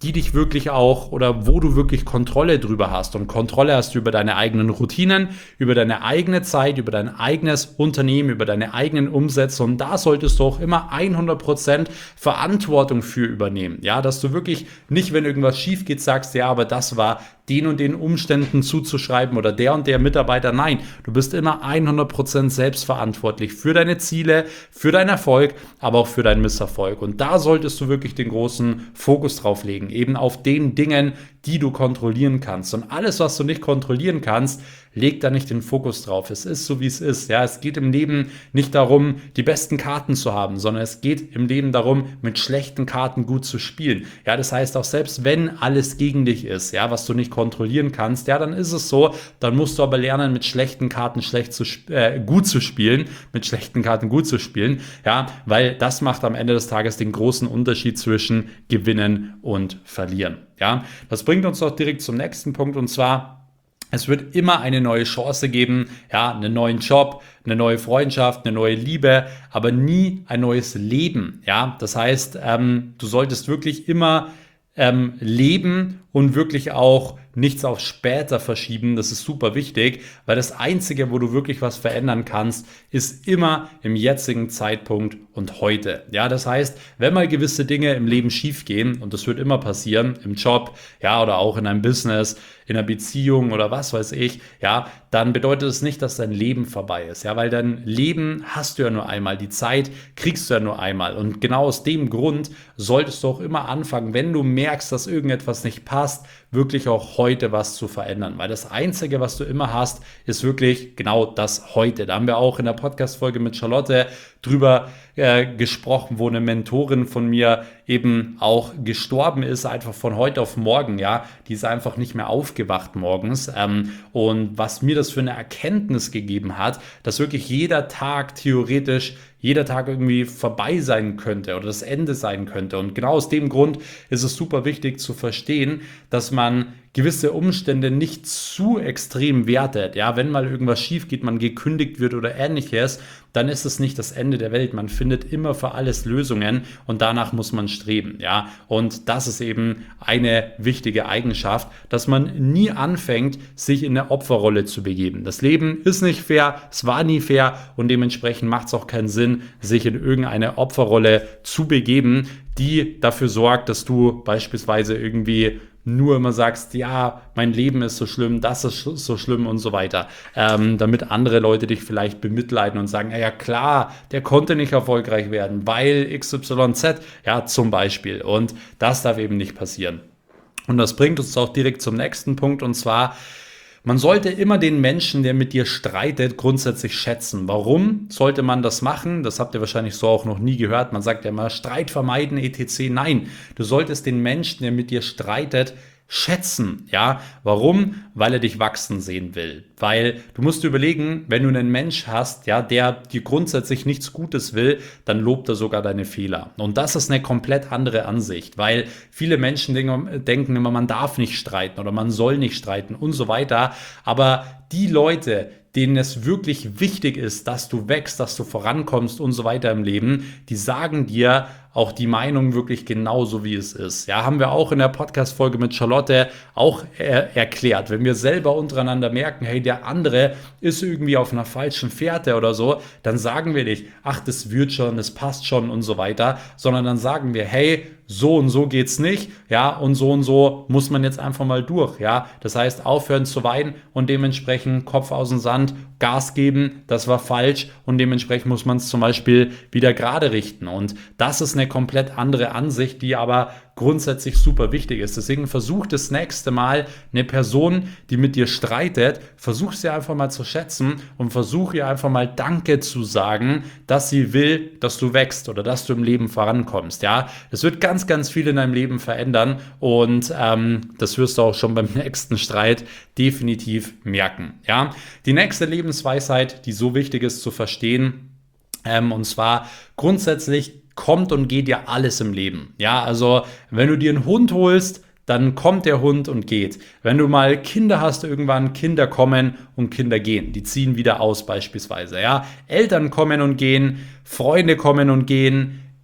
die dich wirklich auch oder wo du wirklich Kontrolle drüber hast. Und Kontrolle hast du über deine eigenen Routinen, über deine eigene Zeit, über dein eigenes Unternehmen, über deine eigenen Umsätze. Und da solltest du auch immer hundert Prozent Verantwortung für übernehmen. Ja, dass du wirklich nicht, wenn irgendwas schief geht, sagst, ja, aber das war den und den Umständen zuzuschreiben oder der und der Mitarbeiter. Nein, du bist immer hundert Prozent selbstverantwortlich für deine Ziele, für deinen Erfolg, aber auch für deinen Misserfolg. Und da solltest du wirklich den großen Fokus drauf legen, eben auf den Dingen, die du kontrollieren kannst. Und alles, was du nicht kontrollieren kannst, leg da nicht den Fokus drauf. Es ist so, wie es ist. Ja, es geht im Leben nicht darum, die besten Karten zu haben, sondern es geht im Leben darum, mit schlechten Karten gut zu spielen. Ja, das heißt auch selbst wenn alles gegen dich ist, ja, was du nicht kontrollieren kannst, ja, dann ist es so. Dann musst du aber lernen, mit schlechten Karten schlecht zu äh, gut zu spielen, mit schlechten Karten gut zu spielen. Ja, weil das macht am Ende des Tages den großen Unterschied zwischen Gewinnen und Verlieren. Ja, das bringt uns doch direkt zum nächsten Punkt, und zwar: Es wird immer eine neue Chance geben, ja, einen neuen Job, eine neue Freundschaft, eine neue Liebe, aber nie ein neues Leben. Ja, das heißt, ähm, du solltest wirklich immer ähm, leben und wirklich auch nichts auf später verschieben. Das ist super wichtig, weil das Einzige, wo du wirklich was verändern kannst, ist immer im jetzigen Zeitpunkt und heute. Ja, das heißt, wenn mal gewisse Dinge im Leben schief gehen, und das wird immer passieren, im Job, ja, oder auch in einem Business, in einer Beziehung oder was weiß ich, ja, dann bedeutet es nicht, dass dein Leben vorbei ist, ja, weil dein Leben hast du ja nur einmal, die Zeit kriegst du ja nur einmal, und genau aus dem Grund solltest du auch immer anfangen, wenn du merkst, dass irgendetwas nicht passt, wirklich auch heute was zu verändern, weil das Einzige, was du immer hast, ist wirklich genau das Heute. Da haben wir auch in der Podcast-Folge mit Charlotte drüber äh, gesprochen, wo eine Mentorin von mir eben auch gestorben ist, einfach von heute auf morgen, ja, die ist einfach nicht mehr aufgewacht morgens, ähm, und was mir das für eine Erkenntnis gegeben hat, dass wirklich jeder Tag theoretisch jeder Tag irgendwie vorbei sein könnte oder das Ende sein könnte. Und genau aus dem Grund ist es super wichtig zu verstehen, dass man gewisse Umstände nicht zu extrem wertet. Ja, wenn mal irgendwas schief geht, man gekündigt wird oder ähnliches, dann ist es nicht das Ende der Welt. Man findet immer für alles Lösungen, und danach muss man streben. Ja, und das ist eben eine wichtige Eigenschaft, dass man nie anfängt, sich in eine Opferrolle zu begeben. Das Leben ist nicht fair, es war nie fair, und dementsprechend macht es auch keinen Sinn, sich in irgendeine Opferrolle zu begeben, die dafür sorgt, dass du beispielsweise irgendwie nur immer sagst, ja, mein Leben ist so schlimm, das ist so schlimm und so weiter, ähm, damit andere Leute dich vielleicht bemitleiden und sagen, ja, ja klar, der konnte nicht erfolgreich werden, weil X Y Z, ja, zum Beispiel. Und das darf eben nicht passieren. Und das bringt uns auch direkt zum nächsten Punkt, und zwar: Man sollte immer den Menschen, der mit dir streitet, grundsätzlich schätzen. Warum sollte man das machen? Das habt ihr wahrscheinlich so auch noch nie gehört. Man sagt ja immer, Streit vermeiden, et cetera. Nein, du solltest den Menschen, der mit dir streitet, schätzen. Ja, warum? Weil er dich wachsen sehen will. Weil du musst dir überlegen, wenn du einen Mensch hast, ja, der dir grundsätzlich nichts Gutes will, dann lobt er sogar deine Fehler. Und das ist eine komplett andere Ansicht, weil viele Menschen denken immer, man darf nicht streiten oder man soll nicht streiten und so weiter. Aber die Leute, denen es wirklich wichtig ist, dass du wächst, dass du vorankommst und so weiter im Leben, die sagen dir auch die Meinung wirklich genauso, wie es ist. Ja, haben wir auch in der Podcast-Folge mit Charlotte auch er- erklärt. Wenn wir selber untereinander merken, hey, der andere ist irgendwie auf einer falschen Fährte oder so, dann sagen wir nicht, ach, das wird schon, das passt schon und so weiter, sondern dann sagen wir, hey, so und so geht's nicht, ja, und so und so muss man jetzt einfach mal durch, ja. Das heißt, aufhören zu weinen und dementsprechend Kopf aus dem Sand, Gas geben, das war falsch, und dementsprechend muss man es zum Beispiel wieder gerade richten. Und das ist eine komplett andere Ansicht, die aber grundsätzlich super wichtig ist. Deswegen versuch das nächste Mal eine Person, die mit dir streitet, versuch sie einfach mal zu schätzen und versuch ihr einfach mal Danke zu sagen, dass sie will, dass du wächst oder dass du im Leben vorankommst. Ja, das wird ganz, ganz viel in deinem Leben verändern, und ähm, das wirst du auch schon beim nächsten Streit definitiv merken. Ja, die nächste Lebensweisheit, die so wichtig ist zu verstehen, ähm, und zwar grundsätzlich: Kommt und geht ja alles im Leben. Ja, also wenn du dir einen Hund holst, dann kommt der Hund und geht. Wenn du mal Kinder hast, irgendwann Kinder kommen und Kinder gehen. Die ziehen wieder aus beispielsweise. Ja, Eltern kommen und gehen, Freunde kommen und gehen,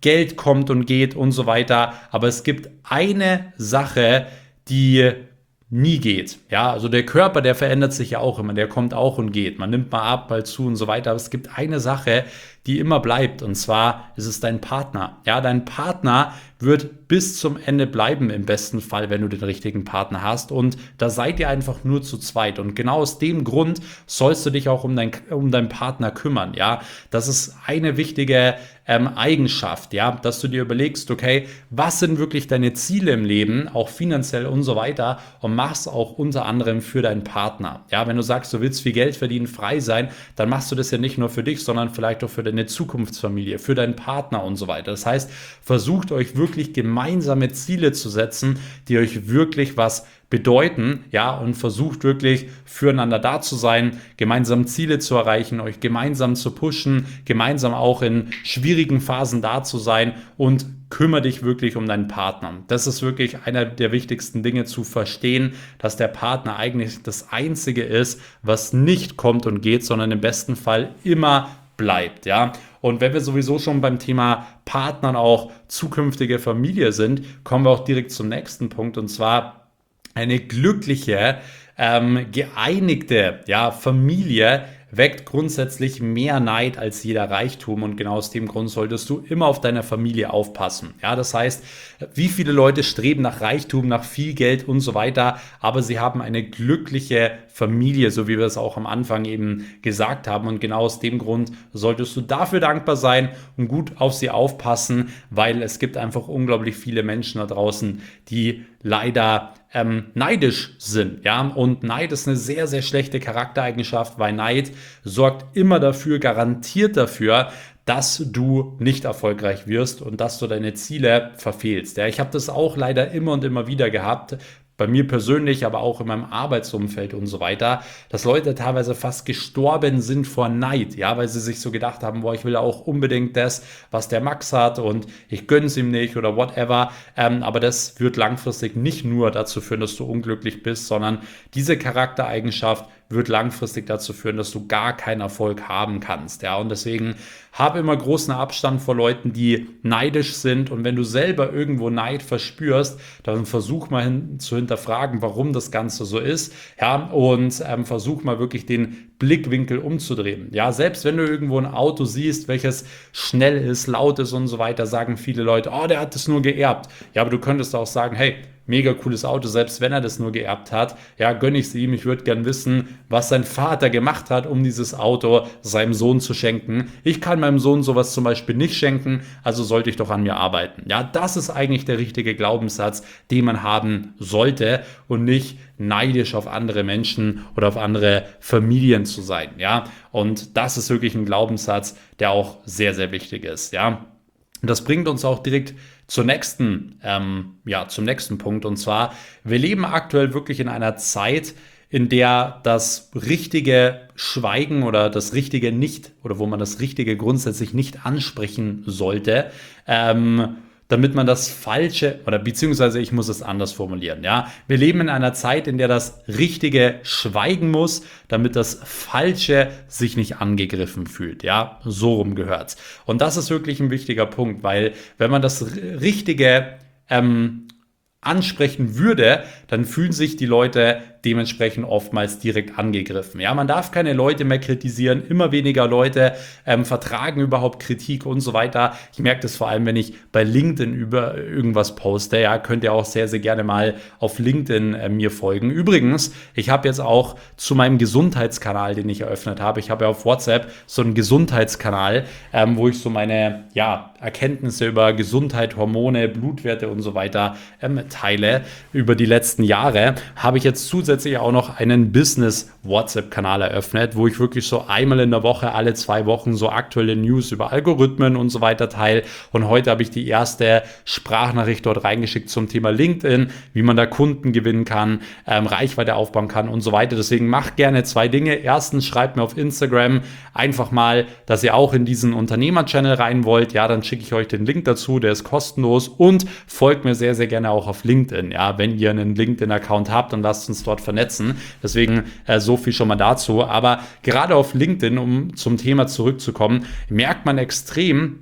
Geld kommt und geht und so weiter. Aber es gibt eine Sache, die nie geht. Ja, also der Körper, der verändert sich ja auch immer, der kommt auch und geht. Man nimmt mal ab, mal zu und so weiter. Aber es gibt eine Sache, die immer bleibt, und zwar ist es dein Partner. Ja, dein Partner wird bis zum Ende bleiben im besten Fall, wenn du den richtigen Partner hast, und da seid ihr einfach nur zu zweit, und genau aus dem Grund sollst du dich auch um, dein, um deinen Partner kümmern. Ja, das ist eine wichtige ähm, Eigenschaft, ja, dass du dir überlegst, okay, was sind wirklich deine Ziele im Leben, auch finanziell und so weiter, und machst auch unter anderem für deinen Partner. Ja, wenn du sagst, du willst viel Geld verdienen, frei sein, dann machst du das ja nicht nur für dich, sondern vielleicht auch für deine Zukunftsfamilie, für deinen Partner und so weiter. Das heißt, versucht euch wirklich gemeinsame Ziele zu setzen, die euch wirklich was bedeuten, ja, und versucht wirklich füreinander da zu sein, gemeinsam Ziele zu erreichen, euch gemeinsam zu pushen, gemeinsam auch in schwierigen Phasen da zu sein, und kümmere dich wirklich um deinen Partner. Das ist wirklich einer der wichtigsten Dinge, zu verstehen, dass der Partner eigentlich das Einzige ist, was nicht kommt und geht, sondern im besten Fall immer bleibt, ja. Und wenn wir sowieso schon beim Thema Partnern auch zukünftige Familie sind, kommen wir auch direkt zum nächsten Punkt, und zwar eine glückliche, ähm, geeinigte, ja, Familie weckt grundsätzlich mehr Neid als jeder Reichtum, und genau aus dem Grund solltest du immer auf deine Familie aufpassen. Ja, das heißt, wie viele Leute streben nach Reichtum, nach viel Geld und so weiter, aber sie haben eine glückliche Familie, so wie wir es auch am Anfang eben gesagt haben, und genau aus dem Grund solltest du dafür dankbar sein und gut auf sie aufpassen, weil es gibt einfach unglaublich viele Menschen da draußen, die leider ähm, neidisch sind, ja, und Neid ist eine sehr, sehr schlechte Charaktereigenschaft, weil Neid sorgt immer dafür, garantiert dafür, dass du nicht erfolgreich wirst und dass du deine Ziele verfehlst. Ja, ich habe das auch leider immer und immer wieder gehabt, bei mir persönlich, aber auch in meinem Arbeitsumfeld und so weiter, dass Leute teilweise fast gestorben sind vor Neid, ja, weil sie sich so gedacht haben, boah, ich will auch unbedingt das, was der Max hat, und ich gönn's ihm nicht oder whatever, ähm, aber das wird langfristig nicht nur dazu führen, dass du unglücklich bist, sondern diese Charaktereigenschaft wird langfristig dazu führen, dass du gar keinen Erfolg haben kannst, ja, und deswegen habe immer großen Abstand vor Leuten, die neidisch sind, und wenn du selber irgendwo Neid verspürst, dann versuch mal hin, zu hinterfragen, warum das Ganze so ist, ja, und ähm, versuch mal wirklich den Blickwinkel umzudrehen, ja, selbst wenn du irgendwo ein Auto siehst, welches schnell ist, laut ist und so weiter, sagen viele Leute, oh, der hat das nur geerbt, ja, aber du könntest auch sagen, hey, mega cooles Auto, selbst wenn er das nur geerbt hat, ja, gönne ich es ihm. Ich würde gern wissen, was sein Vater gemacht hat, um dieses Auto seinem Sohn zu schenken. Ich kann meinem Sohn sowas zum Beispiel nicht schenken, also sollte ich doch an mir arbeiten. Ja, das ist eigentlich der richtige Glaubenssatz, den man haben sollte, und nicht neidisch auf andere Menschen oder auf andere Familien zu sein. Ja, und das ist wirklich ein Glaubenssatz, der auch sehr, sehr wichtig ist. Ja. Und das bringt uns auch direkt zur nächsten, ähm, ja, zum nächsten Punkt. Und zwar, wir leben aktuell wirklich in einer Zeit, in der das richtige Schweigen oder das richtige nicht, oder wo man das Richtige grundsätzlich nicht ansprechen sollte, ähm, damit man das Falsche, oder beziehungsweise ich muss es anders formulieren, ja. Wir leben in einer Zeit, in der das Richtige schweigen muss, damit das Falsche sich nicht angegriffen fühlt, ja. So rum gehört's. Und das ist wirklich ein wichtiger Punkt, weil wenn man das Richtige ähm, ansprechen würde, dann fühlen sich die Leute dementsprechend oftmals direkt angegriffen. Ja, man darf keine Leute mehr kritisieren, immer weniger Leute ähm, vertragen überhaupt Kritik und so weiter. Ich merke das vor allem, wenn ich bei LinkedIn über irgendwas poste. Ja, könnt ihr auch sehr, sehr gerne mal auf LinkedIn äh, mir folgen. Übrigens, ich habe jetzt auch zu meinem Gesundheitskanal, den ich eröffnet habe, ich habe ja auf WhatsApp so einen Gesundheitskanal, ähm, wo ich so meine, ja, Erkenntnisse über Gesundheit, Hormone, Blutwerte und so weiter ähm, teile über die letzten Jahre, habe ich jetzt zusätzlich auch noch einen Business-WhatsApp-Kanal eröffnet, wo ich wirklich so einmal in der Woche, alle zwei Wochen so aktuelle News über Algorithmen und so weiter teile. Und heute habe ich die erste Sprachnachricht dort reingeschickt zum Thema LinkedIn, wie man da Kunden gewinnen kann, ähm, Reichweite aufbauen kann und so weiter. Deswegen macht gerne zwei Dinge. Erstens, schreibt mir auf Instagram einfach mal, dass ihr auch in diesen Unternehmer-Channel rein wollt. Ja, dann schicke ich euch den Link dazu, der ist kostenlos, und folgt mir sehr, sehr gerne auch auf LinkedIn. Ja, wenn ihr einen LinkedIn-Account habt, dann lasst uns dort vernetzen. Deswegen äh, so viel schon mal dazu. Aber gerade auf LinkedIn, um zum Thema zurückzukommen, merkt man extrem,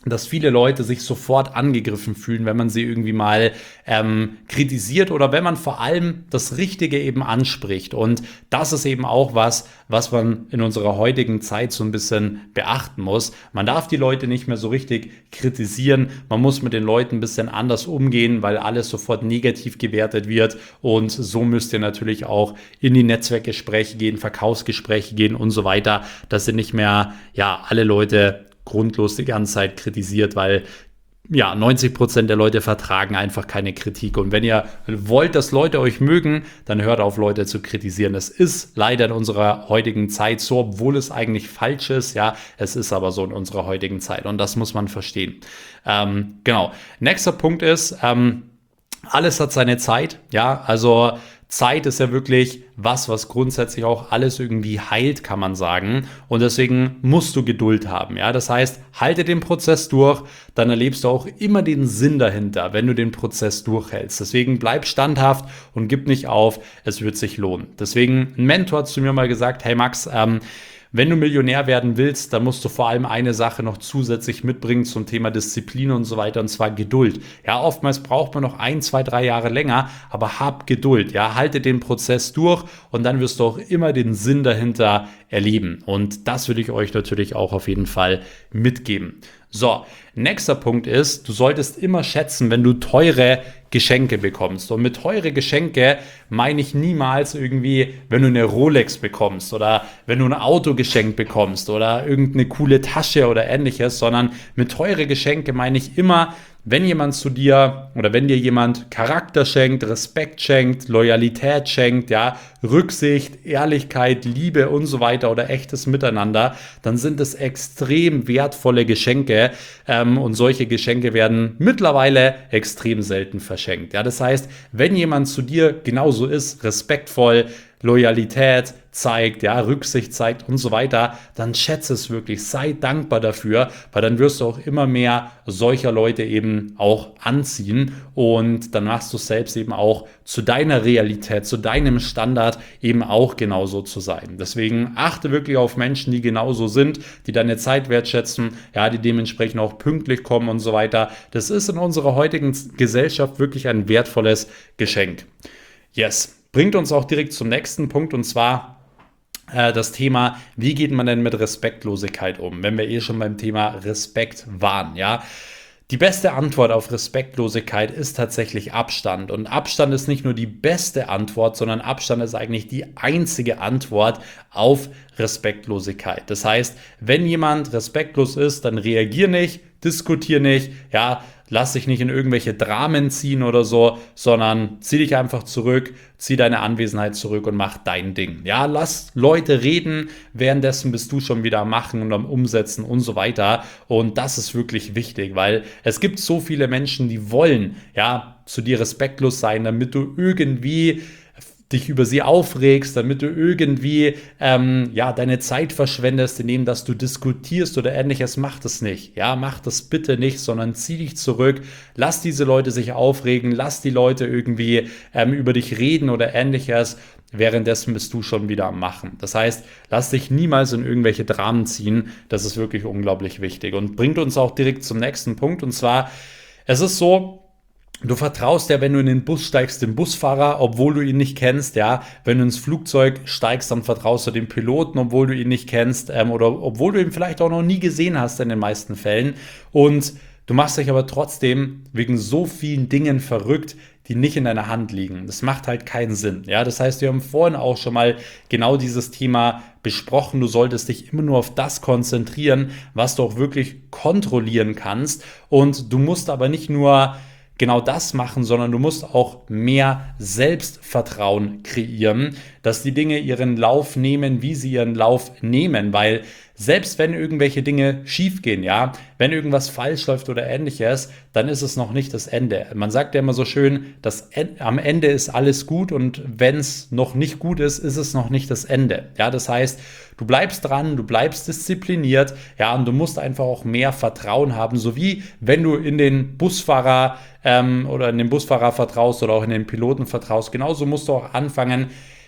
dass viele Leute sich sofort angegriffen fühlen, wenn man sie irgendwie mal ähm, kritisiert oder wenn man vor allem das Richtige eben anspricht. Und das ist eben auch was, was man in unserer heutigen Zeit so ein bisschen beachten muss. Man darf die Leute nicht mehr so richtig kritisieren. Man muss mit den Leuten ein bisschen anders umgehen, weil alles sofort negativ gewertet wird. Und so müsst ihr natürlich auch in die Netzwerkgespräche gehen, Verkaufsgespräche gehen und so weiter, dass ihr nicht mehr, ja, alle Leute grundlos die ganze Zeit kritisiert, weil ja, neunzig Prozent der Leute vertragen einfach keine Kritik. Und wenn ihr wollt, dass Leute euch mögen, dann hört auf, Leute zu kritisieren. Das ist leider in unserer heutigen Zeit so, obwohl es eigentlich falsch ist. Ja, es ist aber so in unserer heutigen Zeit und das muss man verstehen. Ähm, genau. Nächster Punkt ist, ähm, alles hat seine Zeit. Ja, also Zeit ist ja wirklich was, was grundsätzlich auch alles irgendwie heilt, kann man sagen. Und deswegen musst du Geduld haben. Ja, das heißt, halte den Prozess durch, dann erlebst du auch immer den Sinn dahinter, wenn du den Prozess durchhältst. Deswegen bleib standhaft und gib nicht auf. Es wird sich lohnen. Deswegen, ein Mentor hat zu mir mal gesagt, hey Max, ähm, wenn du Millionär werden willst, dann musst du vor allem eine Sache noch zusätzlich mitbringen zum Thema Disziplin und so weiter, und zwar Geduld. Ja, oftmals braucht man noch ein, zwei, drei Jahre länger, aber hab Geduld. Ja, halte den Prozess durch und dann wirst du auch immer den Sinn dahinter erleben. Und das würde ich euch natürlich auch auf jeden Fall mitgeben. So, nächster Punkt ist, du solltest immer schätzen, wenn du teure Geschenke bekommst. Und mit teure Geschenke meine ich niemals irgendwie, wenn du eine Rolex bekommst oder wenn du ein Auto geschenkt bekommst oder irgendeine coole Tasche oder ähnliches, sondern mit teure Geschenke meine ich immer, wenn jemand zu dir oder wenn dir jemand Charakter schenkt, Respekt schenkt, Loyalität schenkt, ja, Rücksicht, Ehrlichkeit, Liebe und so weiter oder echtes Miteinander, dann sind es extrem wertvolle Geschenke ähm, und solche Geschenke werden mittlerweile extrem selten verschenkt. Ja, das heißt, wenn jemand zu dir genauso ist, respektvoll, Loyalität zeigt, ja, Rücksicht zeigt und so weiter, dann schätze es wirklich, sei dankbar dafür, weil dann wirst du auch immer mehr solcher Leute eben auch anziehen und dann machst du es selbst eben auch zu deiner Realität, zu deinem Standard eben auch genauso zu sein. Deswegen achte wirklich auf Menschen, die genauso sind, die deine Zeit wertschätzen, ja, die dementsprechend auch pünktlich kommen und so weiter. Das ist in unserer heutigen Gesellschaft wirklich ein wertvolles Geschenk. Yes. Bringt uns auch direkt zum nächsten Punkt und zwar äh, das Thema, wie geht man denn mit Respektlosigkeit um, wenn wir eh schon beim Thema Respekt waren, ja. Die beste Antwort auf Respektlosigkeit ist tatsächlich Abstand. Und Abstand ist nicht nur die beste Antwort, sondern Abstand ist eigentlich die einzige Antwort auf Respektlosigkeit. Das heißt, wenn jemand respektlos ist, dann reagier nicht, diskutier nicht, ja, lass dich nicht in irgendwelche Dramen ziehen oder so, sondern zieh dich einfach zurück, zieh deine Anwesenheit zurück und mach dein Ding. Ja, lass Leute reden, währenddessen bist du schon wieder am Machen und am Umsetzen und so weiter. Und das ist wirklich wichtig, weil es gibt so viele Menschen, die wollen, ja, zu dir respektlos sein, damit du irgendwie dich über sie aufregst, damit du irgendwie ähm, ja, deine Zeit verschwendest, indem dass du diskutierst oder ähnliches. Mach das nicht. Ja, mach das bitte nicht, sondern zieh dich zurück. Lass diese Leute sich aufregen. Lass die Leute irgendwie ähm, über dich reden oder ähnliches. Währenddessen bist du schon wieder am Machen. Das heißt, lass dich niemals in irgendwelche Dramen ziehen. Das ist wirklich unglaublich wichtig und bringt uns auch direkt zum nächsten Punkt. Und zwar, es ist so, du vertraust ja, wenn du in den Bus steigst, dem Busfahrer, obwohl du ihn nicht kennst, ja. Wenn du ins Flugzeug steigst, dann vertraust du dem Piloten, obwohl du ihn nicht kennst, ähm, oder obwohl du ihn vielleicht auch noch nie gesehen hast in den meisten Fällen. Und du machst dich aber trotzdem wegen so vielen Dingen verrückt, die nicht in deiner Hand liegen. Das macht halt keinen Sinn. Ja, das heißt, wir haben vorhin auch schon mal genau dieses Thema besprochen. Du solltest dich immer nur auf das konzentrieren, was du auch wirklich kontrollieren kannst. Und du musst aber nicht nur genau das machen, sondern du musst auch mehr Selbstvertrauen kreieren, dass die Dinge ihren Lauf nehmen, wie sie ihren Lauf nehmen, weil selbst wenn irgendwelche Dinge schiefgehen, ja, wenn irgendwas falsch läuft oder ähnliches, dann ist es noch nicht das Ende. Man sagt ja immer so schön, dass am Ende ist alles gut und wenn es noch nicht gut ist, ist es noch nicht das Ende. Ja, das heißt, du bleibst dran, du bleibst diszipliniert, ja, und du musst einfach auch mehr Vertrauen haben, so wie wenn du in den Busfahrer ähm, oder in den Busfahrer vertraust oder auch in den Piloten vertraust, genauso musst du auch anfangen,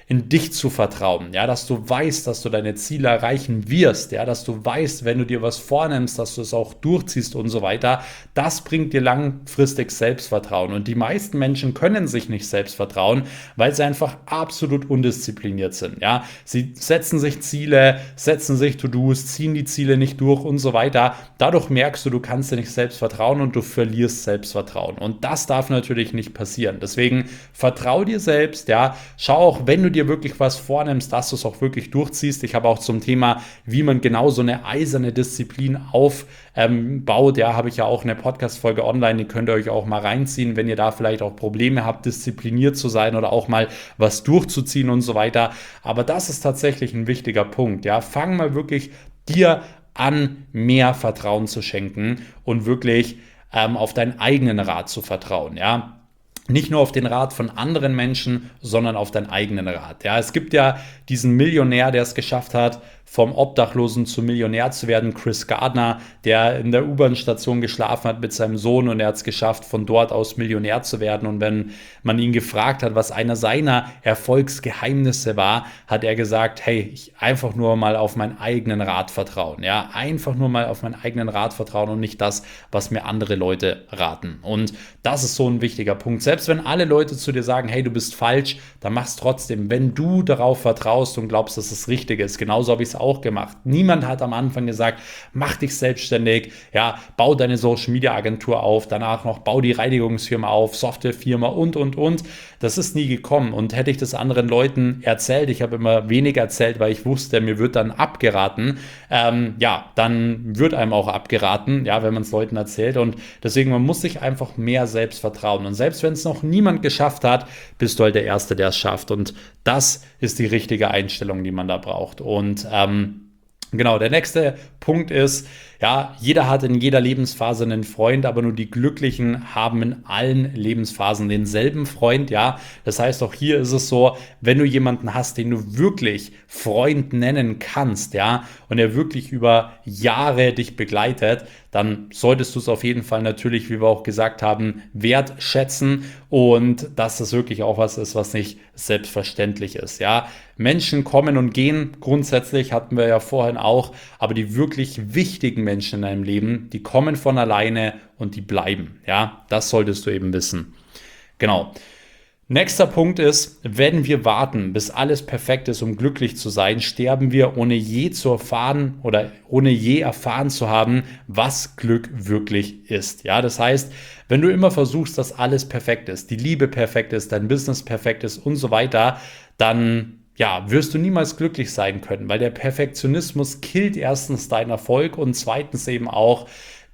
in dich zu vertrauen, ja, dass du weißt, dass du deine Ziele erreichen wirst, ja, dass du weißt, wenn du dir was vornimmst, dass du es auch durchziehst und so weiter, das bringt dir langfristig Selbstvertrauen. Und die meisten Menschen können sich nicht selbst vertrauen, weil sie einfach absolut undiszipliniert sind, ja. Sie setzen sich Ziele, setzen sich To-Dos, ziehen die Ziele nicht durch und so weiter. Dadurch merkst du, du kannst dir nicht selbst vertrauen und du verlierst Selbstvertrauen. Und das darf natürlich nicht passieren. Deswegen vertrau dir selbst, ja. Schau auch, wenn du dir wirklich was vornimmst, dass du es auch wirklich durchziehst. Ich habe auch zum Thema, wie man genau so eine eiserne Disziplin aufbaut, ähm, ja, habe ich ja auch eine Podcast-Folge online, die könnt ihr euch auch mal reinziehen, wenn ihr da vielleicht auch Probleme habt, diszipliniert zu sein oder auch mal was durchzuziehen und so weiter. Aber das ist tatsächlich ein wichtiger Punkt, ja. Fang mal wirklich dir an, mehr Vertrauen zu schenken und wirklich ähm, auf deinen eigenen Rat zu vertrauen, ja. Nicht nur auf den Rat von anderen Menschen, sondern auf deinen eigenen Rat. Ja, es gibt ja diesen Millionär, der es geschafft hat, vom Obdachlosen zum Millionär zu werden, Chris Gardner, der in der U-Bahn-Station geschlafen hat mit seinem Sohn und er hat es geschafft, von dort aus Millionär zu werden. Und wenn man ihn gefragt hat, was einer seiner Erfolgsgeheimnisse war, hat er gesagt, hey, ich einfach nur mal auf meinen eigenen Rat vertrauen. Ja, einfach nur mal auf meinen eigenen Rat vertrauen und nicht das, was mir andere Leute raten. Und das ist so ein wichtiger Punkt. Selbst wenn alle Leute zu dir sagen, hey, du bist falsch, dann mach es trotzdem, wenn du darauf vertraust und glaubst, dass es richtig ist. Genauso habe ich es auch gemacht. Niemand hat am Anfang gesagt, mach dich selbstständig, ja, bau deine Social Media Agentur auf, danach noch bau die Reinigungsfirma auf, Softwarefirma und, und, und. Das ist nie gekommen. Und hätte ich das anderen Leuten erzählt, ich habe immer wenig erzählt, weil ich wusste, mir wird dann abgeraten, ähm, ja, dann wird einem auch abgeraten, ja, wenn man es Leuten erzählt. Und deswegen, man muss sich einfach mehr selbst vertrauen. Und selbst wenn es noch niemand geschafft hat, bist du halt der Erste, der es schafft. Und das ist die richtige Einstellung, die man da braucht. Und ähm, genau, der nächste Punkt ist, ja, jeder hat in jeder Lebensphase einen Freund, aber nur die Glücklichen haben in allen Lebensphasen denselben Freund, ja. Das heißt, auch hier ist es so, wenn du jemanden hast, den du wirklich Freund nennen kannst, ja, und er wirklich über Jahre dich begleitet, dann solltest du es auf jeden Fall natürlich, wie wir auch gesagt haben, wertschätzen und dass das wirklich auch was ist, was nicht selbstverständlich ist, ja. Menschen kommen und gehen, grundsätzlich hatten wir ja vorhin auch, aber die wirklich wichtigen Menschen in deinem Leben, die kommen von alleine und die bleiben, ja, das solltest du eben wissen. Genau. Nächster Punkt ist, wenn wir warten, bis alles perfekt ist, um glücklich zu sein, sterben wir, ohne je zu erfahren oder ohne je erfahren zu haben, was Glück wirklich ist. Ja, das heißt, wenn du immer versuchst, dass alles perfekt ist, die Liebe perfekt ist, dein Business perfekt ist und so weiter, dann ja, wirst du niemals glücklich sein können, weil der Perfektionismus killt erstens deinen Erfolg und zweitens eben auch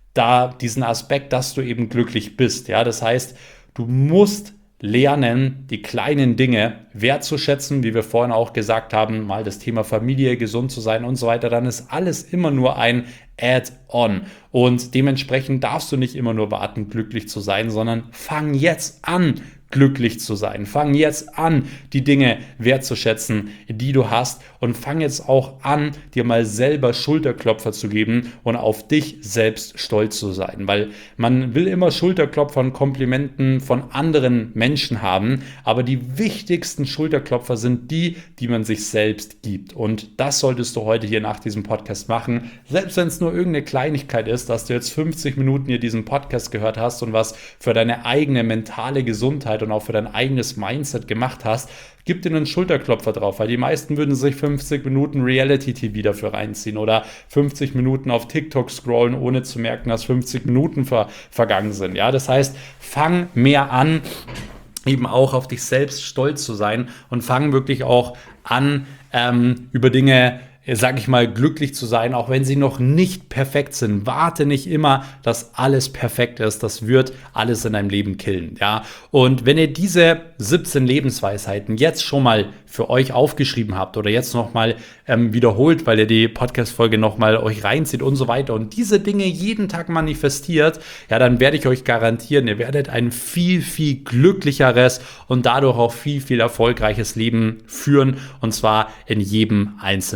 da diesen Aspekt, dass du eben glücklich bist. Ja, das heißt, du musst lernen, die kleinen Dinge wertzuschätzen, wie wir vorhin auch gesagt haben, mal das Thema Familie, gesund zu sein und so weiter, dann ist alles immer nur ein Add-on und dementsprechend darfst du nicht immer nur warten, glücklich zu sein, sondern fang jetzt an, glücklich zu sein. Fang jetzt an, die Dinge wertzuschätzen, die du hast und fang jetzt auch an, dir mal selber Schulterklopfer zu geben und auf dich selbst stolz zu sein, weil man will immer Schulterklopfer und Komplimenten von anderen Menschen haben, aber die wichtigsten Schulterklopfer sind die, die man sich selbst gibt und das solltest du heute hier nach diesem Podcast machen, selbst wenn es nur irgendeine Kleinigkeit ist, dass du jetzt fünfzig Minuten hier diesen Podcast gehört hast und was für deine eigene mentale Gesundheit und auch für dein eigenes Mindset gemacht hast, gib dir einen Schulterklopfer drauf, weil die meisten würden sich fünfzig Minuten Reality-T V dafür reinziehen oder fünfzig Minuten auf TikTok scrollen, ohne zu merken, dass fünfzig Minuten ver- vergangen sind. Ja, das heißt, fang mehr an, eben auch auf dich selbst stolz zu sein und fang wirklich auch an, ähm, über Dinge sag ich mal, glücklich zu sein, auch wenn sie noch nicht perfekt sind. Warte nicht immer, dass alles perfekt ist. Das wird alles in deinem Leben killen, ja. Und wenn ihr diese siebzehn Lebensweisheiten jetzt schon mal für euch aufgeschrieben habt oder jetzt nochmal ähm, wiederholt, weil ihr die Podcast-Folge nochmal euch reinzieht und so weiter und diese Dinge jeden Tag manifestiert, ja, dann werde ich euch garantieren, ihr werdet ein viel, viel glücklicheres und dadurch auch viel, viel erfolgreiches Leben führen und zwar in jedem einzelnen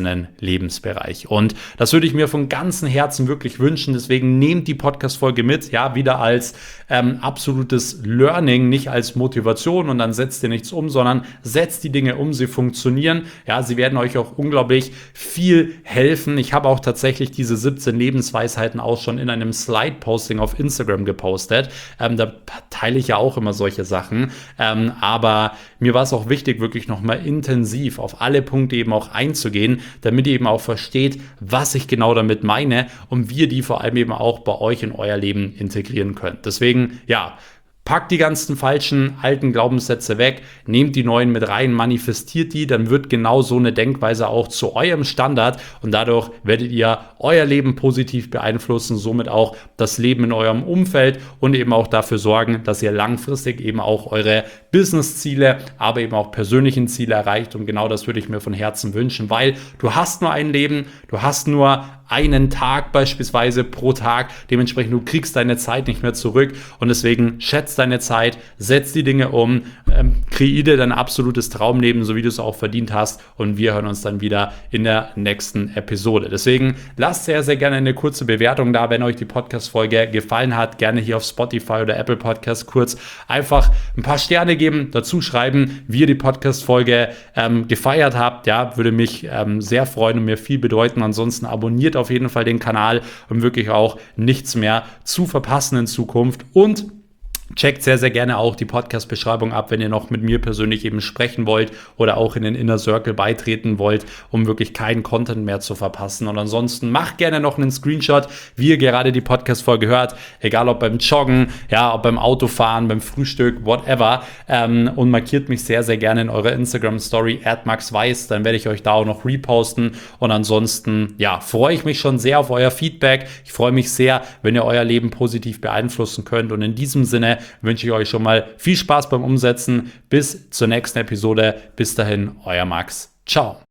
Lebensbereich. Und das würde ich mir von ganzem Herzen wirklich wünschen. Deswegen nehmt die Podcast-Folge mit, ja, wieder als ähm, absolutes Learning, nicht als Motivation und dann setzt ihr nichts um, sondern setzt die Dinge um, sie funktionieren. Ja, sie werden euch auch unglaublich viel helfen. Ich habe auch tatsächlich diese siebzehn Lebensweisheiten auch schon in einem Slide-Posting auf Instagram gepostet. Ähm, da teile ich ja auch immer solche Sachen. Ähm, aber mir war es auch wichtig, wirklich nochmal intensiv auf alle Punkte eben auch einzugehen, damit ihr eben auch versteht, was ich genau damit meine und wie ihr die vor allem eben auch bei euch in euer Leben integrieren könnt. Deswegen, ja, packt die ganzen falschen alten Glaubenssätze weg, nehmt die neuen mit rein, manifestiert die, dann wird genau so eine Denkweise auch zu eurem Standard und dadurch werdet ihr euer Leben positiv beeinflussen, somit auch das Leben in eurem Umfeld und eben auch dafür sorgen, dass ihr langfristig eben auch eure Business-Ziele, aber eben auch persönlichen Ziele erreicht und genau das würde ich mir von Herzen wünschen, weil du hast nur ein Leben, du hast nur einen Tag beispielsweise pro Tag, dementsprechend du kriegst deine Zeit nicht mehr zurück und deswegen schätzt deine Zeit, setz die Dinge um, ähm, kreiere dein absolutes Traumleben, so wie du es auch verdient hast und wir hören uns dann wieder in der nächsten Episode. Deswegen lasst sehr, sehr gerne eine kurze Bewertung da, wenn euch die Podcast-Folge gefallen hat, gerne hier auf Spotify oder Apple Podcast kurz einfach ein paar Sterne geben, dazu schreiben, wie ihr die Podcast-Folge ähm, gefeiert habt, ja, würde mich ähm, sehr freuen und mir viel bedeuten. Ansonsten abonniert auf jeden Fall den Kanal, um wirklich auch nichts mehr zu verpassen in Zukunft und checkt sehr, sehr gerne auch die Podcast-Beschreibung ab, wenn ihr noch mit mir persönlich eben sprechen wollt oder auch in den Inner Circle beitreten wollt, um wirklich keinen Content mehr zu verpassen. Und ansonsten macht gerne noch einen Screenshot, wie ihr gerade die Podcast-Folge hört, egal ob beim Joggen, ja, ob beim Autofahren, beim Frühstück, whatever, ähm, und markiert mich sehr, sehr gerne in eurer Instagram-Story at maxweiss, dann werde ich euch da auch noch reposten und ansonsten, ja, freue ich mich schon sehr auf euer Feedback. Ich freue mich sehr, wenn ihr euer Leben positiv beeinflussen könnt und in diesem Sinne wünsche ich euch schon mal viel Spaß beim Umsetzen. Bis zur nächsten Episode. Bis dahin, euer Max. Ciao.